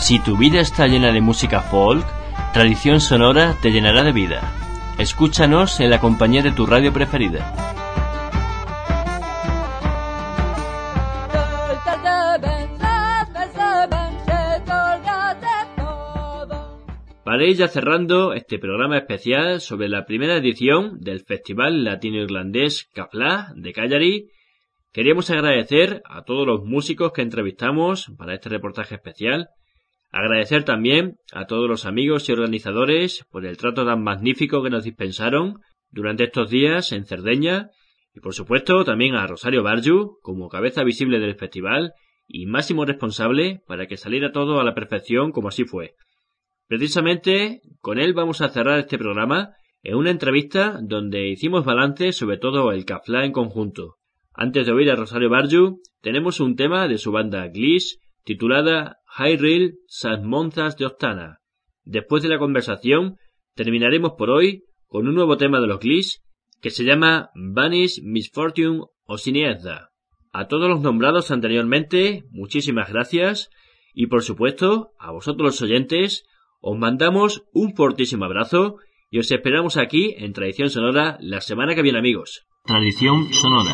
Si tu vida está llena de música folk, Tradición Sonora te llenará de vida. Escúchanos en la compañía de tu radio preferida. Para ir ya cerrando este programa especial sobre la primera edición del Festival Latino-Irlandés CAFLA de Calgary, queríamos agradecer a todos los músicos que entrevistamos para este reportaje especial. Agradecer también a todos los amigos y organizadores por el trato tan magnífico que nos dispensaron durante estos días en Cerdeña, y por supuesto también a Rosario Barju como cabeza visible del festival y máximo responsable para que saliera todo a la perfección como así fue. Precisamente con él vamos a cerrar este programa en una entrevista donde hicimos balance sobre todo el CAFLA en conjunto. Antes de oír a Rosario Barju, tenemos un tema de su banda Gliss titulada High Reel Sans Monzas de Octana. Después de la conversación, terminaremos por hoy con un nuevo tema de los Gliss que se llama Vanish Misfortune o Siniezda. A todos los nombrados anteriormente, muchísimas gracias y por supuesto, a vosotros los oyentes, os mandamos un fortísimo abrazo y os esperamos aquí en Tradición Sonora la semana que viene, amigos. Tradición Sonora.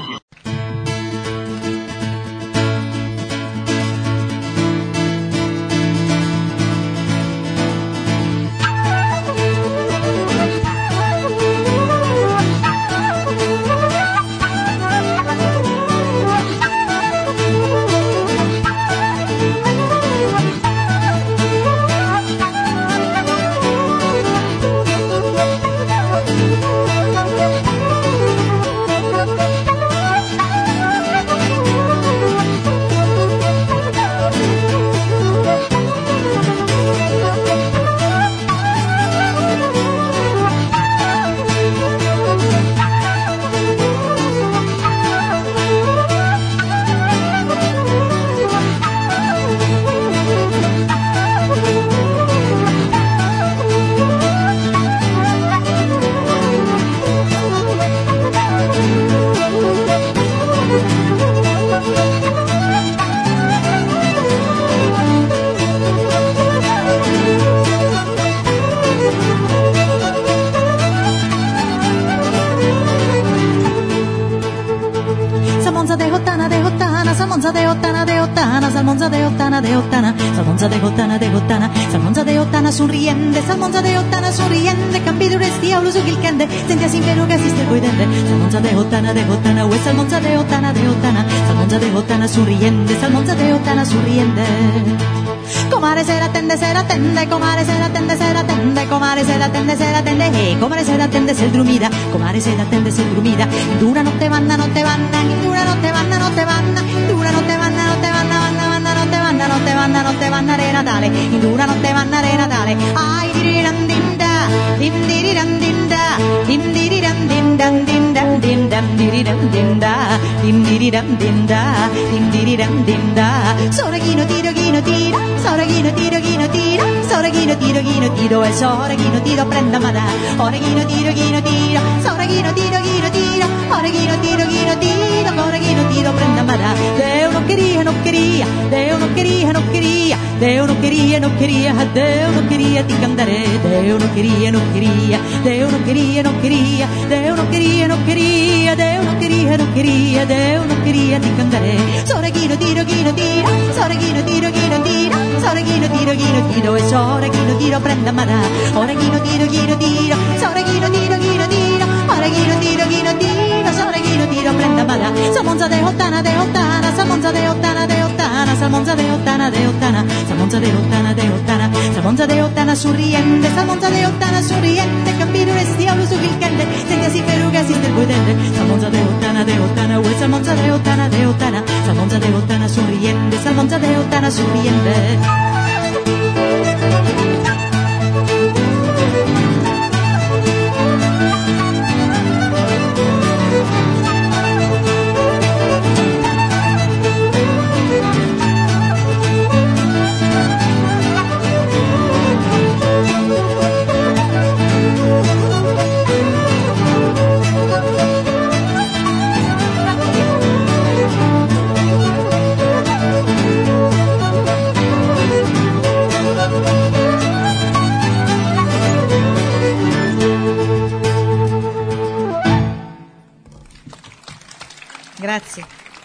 Sonriente, salmonza de Ottana sonriente, campiduresti aulo su il kende, senti sin vero che esiste coi dente, salmonza de Ottana, ue salmonza de Ottana, salmonza de Ottana sonriente, salmonza de Ottana sonriente. Comare se la tende, comare se la tende, comare se la tende, comare se la tende se il drumida, comare se la tende se il drumida, dura notte vanna, dura notte vanna, dura notte vanna re Natale, in dura notte vanna re Natale, ai diriran dinda, dim diriran dinda, dim diriran dindan dindan dindan diriran dinda, dim diriran dinda, dim diriran dinda, soraghino tiro tira, soraghino tiro tira, soraghino tiro e soraghino tiro prenda madà, oreghino tiro tira, soraghino tiro tira, oreghino tiro tira, oreghino tiro prenda madà, Deo non queria, Deo non queria, Deo non queria, Deo non queria ti cantare, Deo non queria, Deo non queria, Deo non queria, Deo non queria, Deo non queria ti cantare, soraghino tiro tira, soraghino tiro tira, soraghino tiro e soraghino tiro prenda madà, oreghino tiro tira, soraghino tiro tira, oreghino tiro, soraghino tiro prenda madà, salmonza de Ottana, salmonza de Ottana, salmonza de Ottana, salmonza de Ottana, salmonza de Ottana sorriente, salmonza de Ottana sorriente, campino resti aulo su il kende, senti si peruga si ster godente, salmonza de Ottana, ue salmonza de Ottana, salmonza de Ottana sorriente, salmonza de Ottana sorriente. Grazie.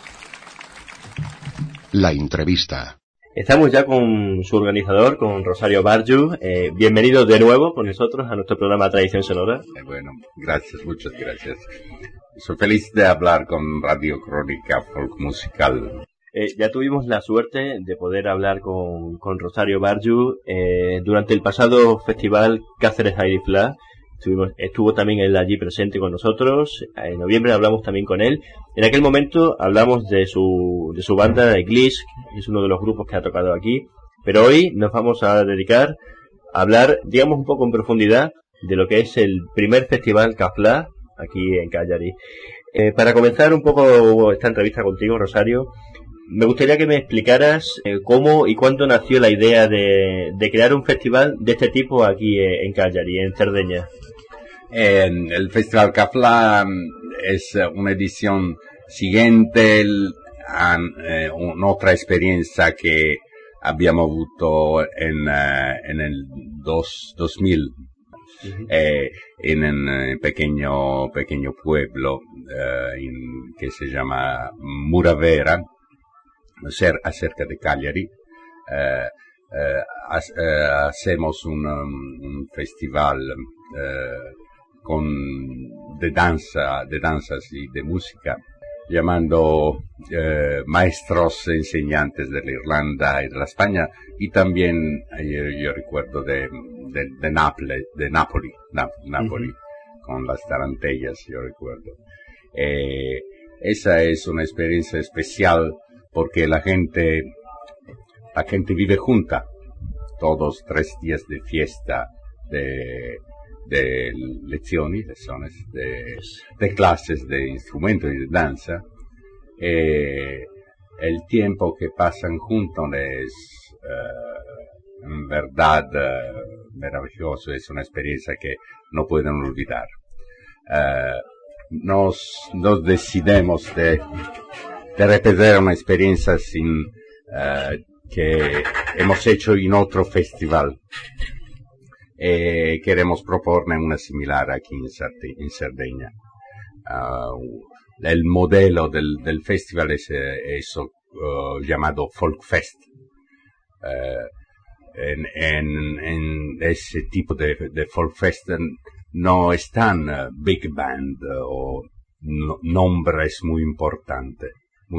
La entrevista. Estamos ya con su organizador, con Rosario Barju. Bienvenido de nuevo con nosotros a nuestro programa Tradición Sonora. Bueno, gracias, muchas gracias. Soy feliz de hablar con Radio Crónica Folk Musical. Ya tuvimos la suerte de poder hablar con Rosario Barju durante el pasado festival Cáceres Aire Fla. Estuvo también él allí presente con nosotros. En noviembre hablamos también con él. En aquel momento hablamos de su banda de Glisk, es uno de los grupos que ha tocado aquí. Pero hoy nos vamos a dedicar a hablar, digamos, un poco en profundidad de lo que es el primer festival Cafla aquí en Cagliari. Para comenzar un poco esta entrevista contigo, Rosario, me gustaría que me explicaras cómo y cuándo nació la idea de crear un festival de este tipo aquí en Cagliari, en Cerdeña. El Festival Cafla es una edición siguiente a un'altra esperienza che abbiamo avuto nel 2000 in un pequeño pueblo che si chiama Muravera, cerca de Cagliari. Hacemos un festival de danzas y de música, llamando maestros enseñantes de la Irlanda y de la España, y también yo recuerdo de Napoli, con las tarantellas, yo recuerdo. Esa es una experiencia especial porque la gente vive junta, todos 3 días de fiesta, de lezioni, de clases de instrumento y de danza. El tiempo que pasan juntos es en verdad maravilloso, es una experiencia que no pueden olvidar. Nos decidimos de repetir una experiencia que hemos hecho en otro festival. Queremos proponer una similar aquí en Cerdeña. El modelo del festival es eso llamado Folk Fest. En ese tipo de Folk Fest no están big band o nombres muy importantes.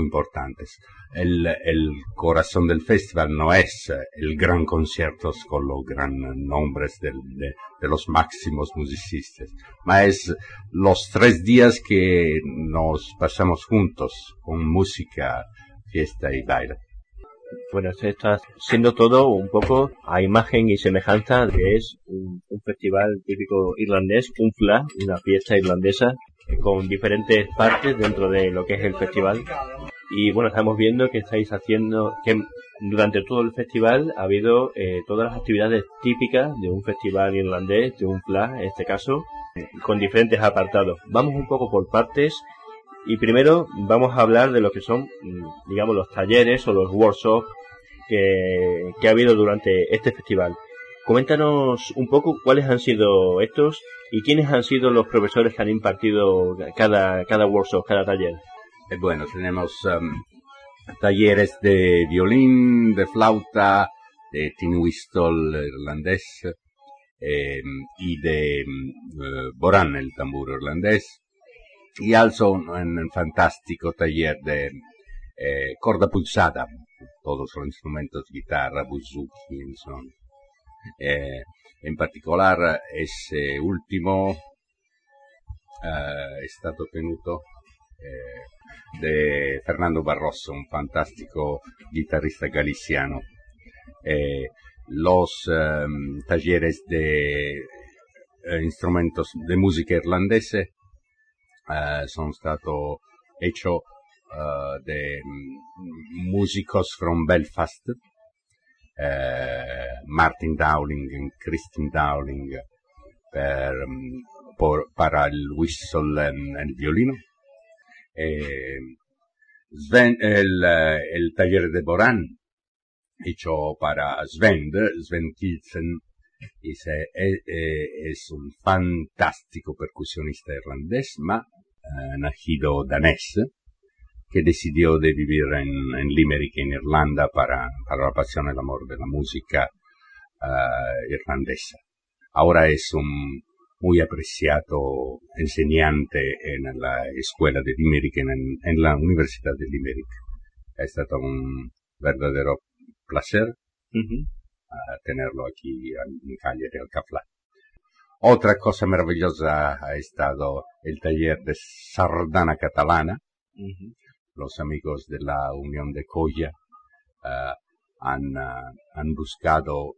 El corazón del festival no es el gran concierto con los gran nombres de los máximos musicistas, mas es los 3 días que nos pasamos juntos con música, fiesta y baile. Bueno, esto está siendo todo un poco a imagen y semejanza de que es un festival típico irlandés, un fla, una fiesta irlandesa, con diferentes partes dentro de lo que es el festival. Y bueno, estamos viendo que estáis haciendo, que durante todo el festival ha habido todas las actividades típicas de un festival irlandés, de un fla en este caso, con diferentes apartados. Vamos un poco por partes y primero vamos a hablar de lo que son, digamos, los talleres o los workshops que ha habido durante este festival. Coméntanos un poco cuáles han sido estos y quiénes han sido los profesores que han impartido cada workshop, cada taller. Bueno, tenemos talleres de violín, de flauta, de tin whistle irlandés y de boran, el tambor irlandés. Y also un fantástico taller de corda pulsada, todos los instrumentos, guitarra, buzuki, son. En particular, ese último è stato tenuto de Fernando Barroso, un fantástico guitarrista galiciano. Los talleres de instrumentos de música irlandesa son stato hecho de músicos from Belfast, Martin Dowling y Christine Dowling para el whistle y el violino. El taller de Boran hecho para Sven Kilsen, es un fantástico percusionista irlandés, ma nacido danés, que decidió de vivir en Limerick, en Irlanda, para la pasión y el amor de la música irlandesa. Ahora es un muy apreciado enseñante en la escuela de Limerick, en la Universidad de Limerick. Ha estado un verdadero placer tenerlo aquí en Cagliari, al Caflà. Otra cosa maravillosa ha estado el taller de sardana catalana. Los amigos de la Unión de Colla han buscado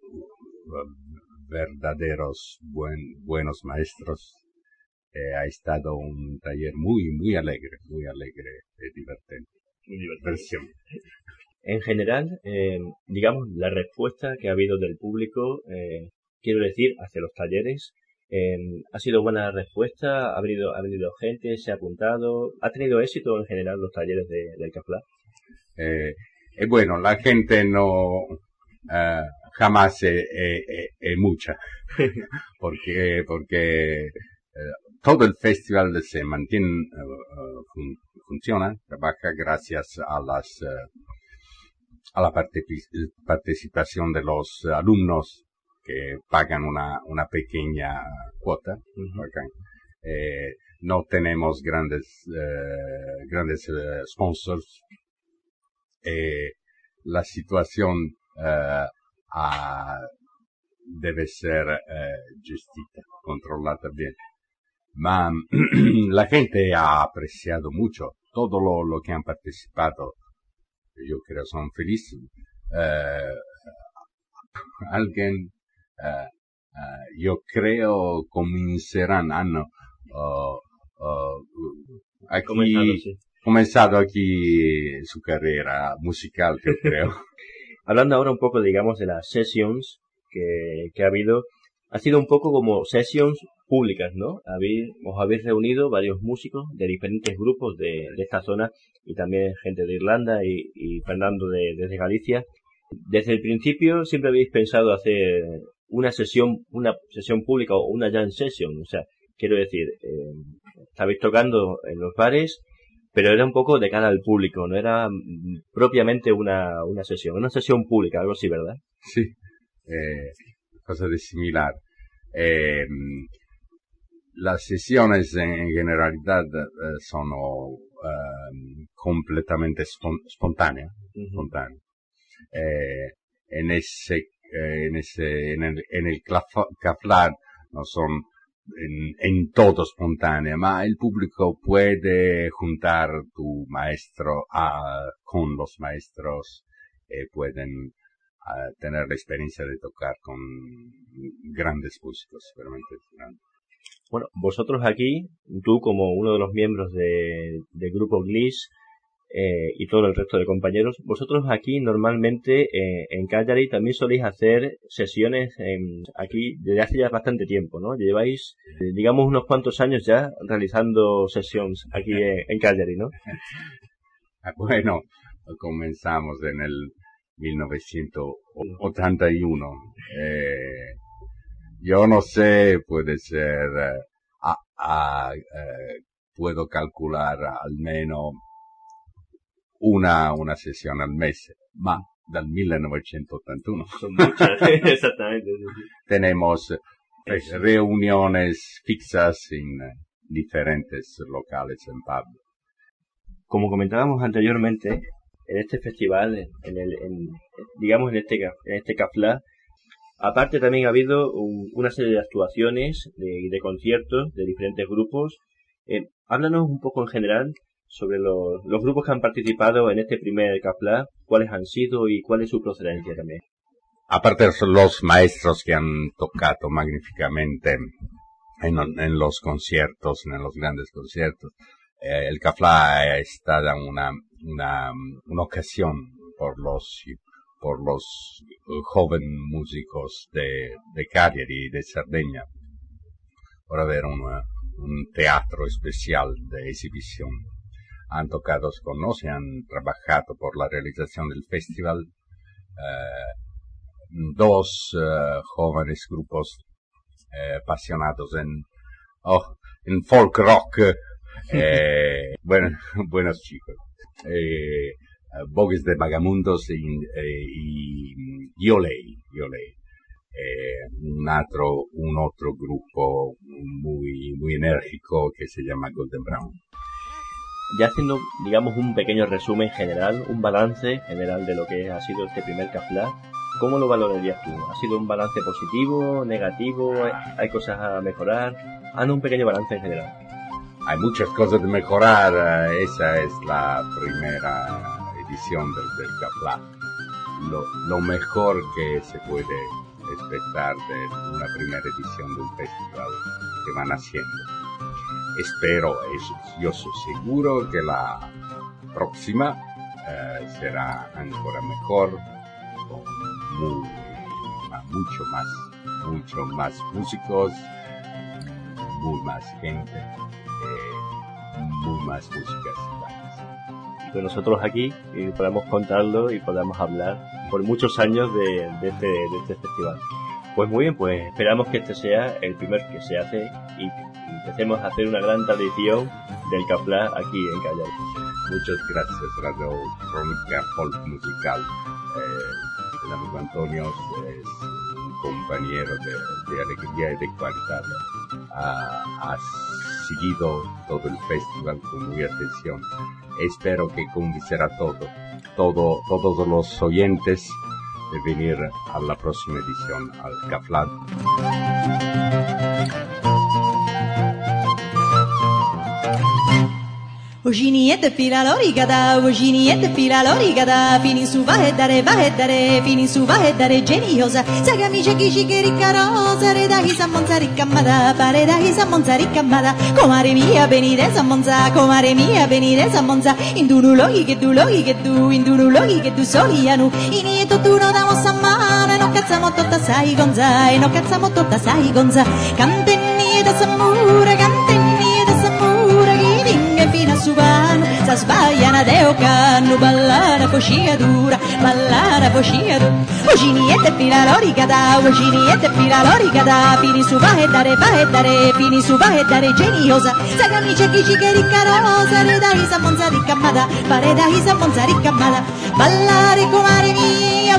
verdaderos buenos maestros. Ha estado un taller muy alegre y divertido. Diversión. En general, digamos, la respuesta que ha habido del público, quiero decir, hacia los talleres, ha sido buena respuesta, ha venido gente, se ha apuntado, ha tenido éxito en general los talleres del Caflà. Bueno, la gente no jamás es mucha, porque todo el festival se mantiene, funciona, trabaja gracias a la participación de los alumnos que pagan una pequeña cuota. No tenemos grandes sponsors. La situación debe ser justita, controlada bien. La gente ha apreciado mucho todo lo que han participado. Yo creo son felices. Alguien, yo creo, comenzarán comenzado aquí su carrera musical, yo creo. Hablando ahora un poco, digamos, de las sessions que ha habido, ha sido un poco como sessions públicas, ¿no? Os habéis reunido varios músicos de diferentes grupos de esta zona y también gente de Irlanda y Fernando desde Galicia. Desde el principio siempre habéis pensado hacer una sesión pública o una jam session, o sea, quiero decir, estabais tocando en los bares, pero era un poco de cara al público, no era propiamente una sesión pública, algo así, ¿verdad? Sí, cosa de similar. Las sesiones en generalidad son completamente espontáneas. En el Caflà no son en todo espontánea, ma el público puede juntar tu maestro con los maestros, pueden tener la experiencia de tocar con grandes músicos, realmente grandes. Bueno, vosotros aquí, tú como uno de los miembros del grupo Gliss, y todo el resto de compañeros, vosotros aquí normalmente en Cagliari también soléis hacer sesiones aquí desde hace ya bastante tiempo, ¿no? Lleváis, digamos, unos cuantos años ya realizando sesiones aquí en Cagliari, ¿no? Bueno, comenzamos en el 1981. Yo no sé, puede ser, puedo calcular al menos una sesión al mes, ma dal 1981. Son muchas, exactamente. Tenemos reuniones fijas en diferentes locales en pub. Como comentábamos anteriormente, en este festival, digamos en este Caflà, aparte también ha habido una serie de actuaciones y de conciertos de diferentes grupos. Háblanos un poco en general sobre los grupos que han participado en este primer Caflà, cuáles han sido y cuál es su procedencia también. Aparte de los maestros que han tocado magníficamente en los conciertos, en los grandes conciertos, el Caflà está dando una ocasión por los jóvenes músicos de Cagliari y de Cerdeña para ver un teatro especial de exhibición. Han tocado con nosotros y han trabajado por la realización del festival dos jóvenes grupos apasionados en folk rock, buenos chicos. Bogues de Vagamundos y Yolei. Un otro grupo muy enérgico que se llama Golden Brown. Ya haciendo, digamos, un pequeño resumen general, un balance general de lo que ha sido este primer CAFLAC, ¿cómo lo valorarías tú? ¿Ha sido un balance positivo, negativo? ¿Hay cosas a mejorar? Haznos un pequeño balance en general. Hay muchas cosas de mejorar. Esa es la primera edición del CAFLAC. Lo mejor que se puede esperar de una primera edición de un festival que van haciendo. Espero, yo soy seguro que la próxima será ancora mejor, con mucho más músicos, muy más gente, muy más músicas. Y con nosotros aquí podemos contarlo y podemos hablar por muchos años de este festival. Pues muy bien, pues esperamos que este sea el primer que se hace y empecemos a hacer una gran tradición del CAFLAC aquí en Cagliari. Muchas gracias, Radio Crónica Folk Musical. El amigo Antonio es un compañero de alegría y de cualidad. Ha seguido todo el festival con muy atención. Espero que convencerá todos los oyentes de venir a la próxima edición al CAFLAC. Ojiniete filalorigada, fini su va e dare, fini su va e dare geniosa. Sagamice chi che riccarosa, re da hisa monza riccamada, pare da hisa monza riccamada. Comare mia benidesa monza, comare mia benidesa monza. Indunulogi che du solianu. Inieto tu no damos a mano, no cazzamo totta sai gonza, e no cazzamo totta sai gonza. Cantennie da samura, cantennie da samura, chi vinga fino a subano. Sa sbagliana deo canno, ballare poscia dura, ballare poscia dura. Ojiniete filalorigada, fini su va e dare, fini su va e dare geniosa. Sagamice chi che riccarosa, re da hisa monza riccamada, pare da hisa monza riccamada. Ballare comare mia,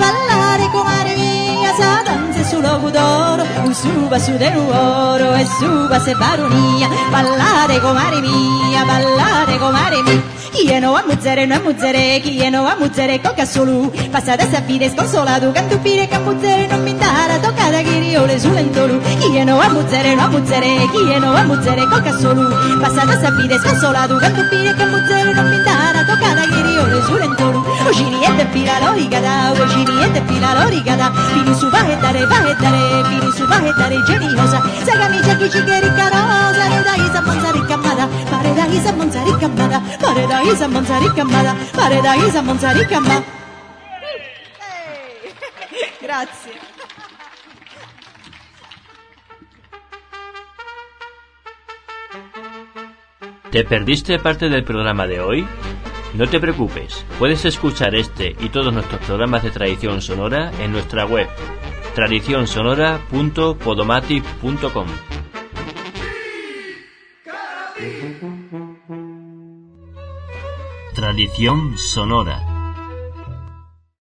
sa danze su logo d'oro, un suba su del oro e suba se baronia. Ballare comare mia, chi no a muzzere, chi no a muzzere, coca solo. Passate a sapere sconsolato, canto pire che a muzzere non mi dara, toccata che riole sull'entolu. Chi no a muzzere, chi no a muzzere, coca solo. Passate a sapere sconsolato, canto pire che a muzzere non mi dara, toccata che riole sull'entolu. Ojiniete filalorigada, fini su va e dare, fini su va e dare geniosa. Sagamice chi che riccarosa, re da isa monza riccamada, pare da isa monza riccamada, pare da isa monza riccamada, pare da isa monza riccamada. Grazie. ¿Te perdiste parte del programa de hoy? No te preocupes, puedes escuchar este y todos nuestros programas de tradición sonora en nuestra web tradicionsonora.podomatic.com. Tradición sonora.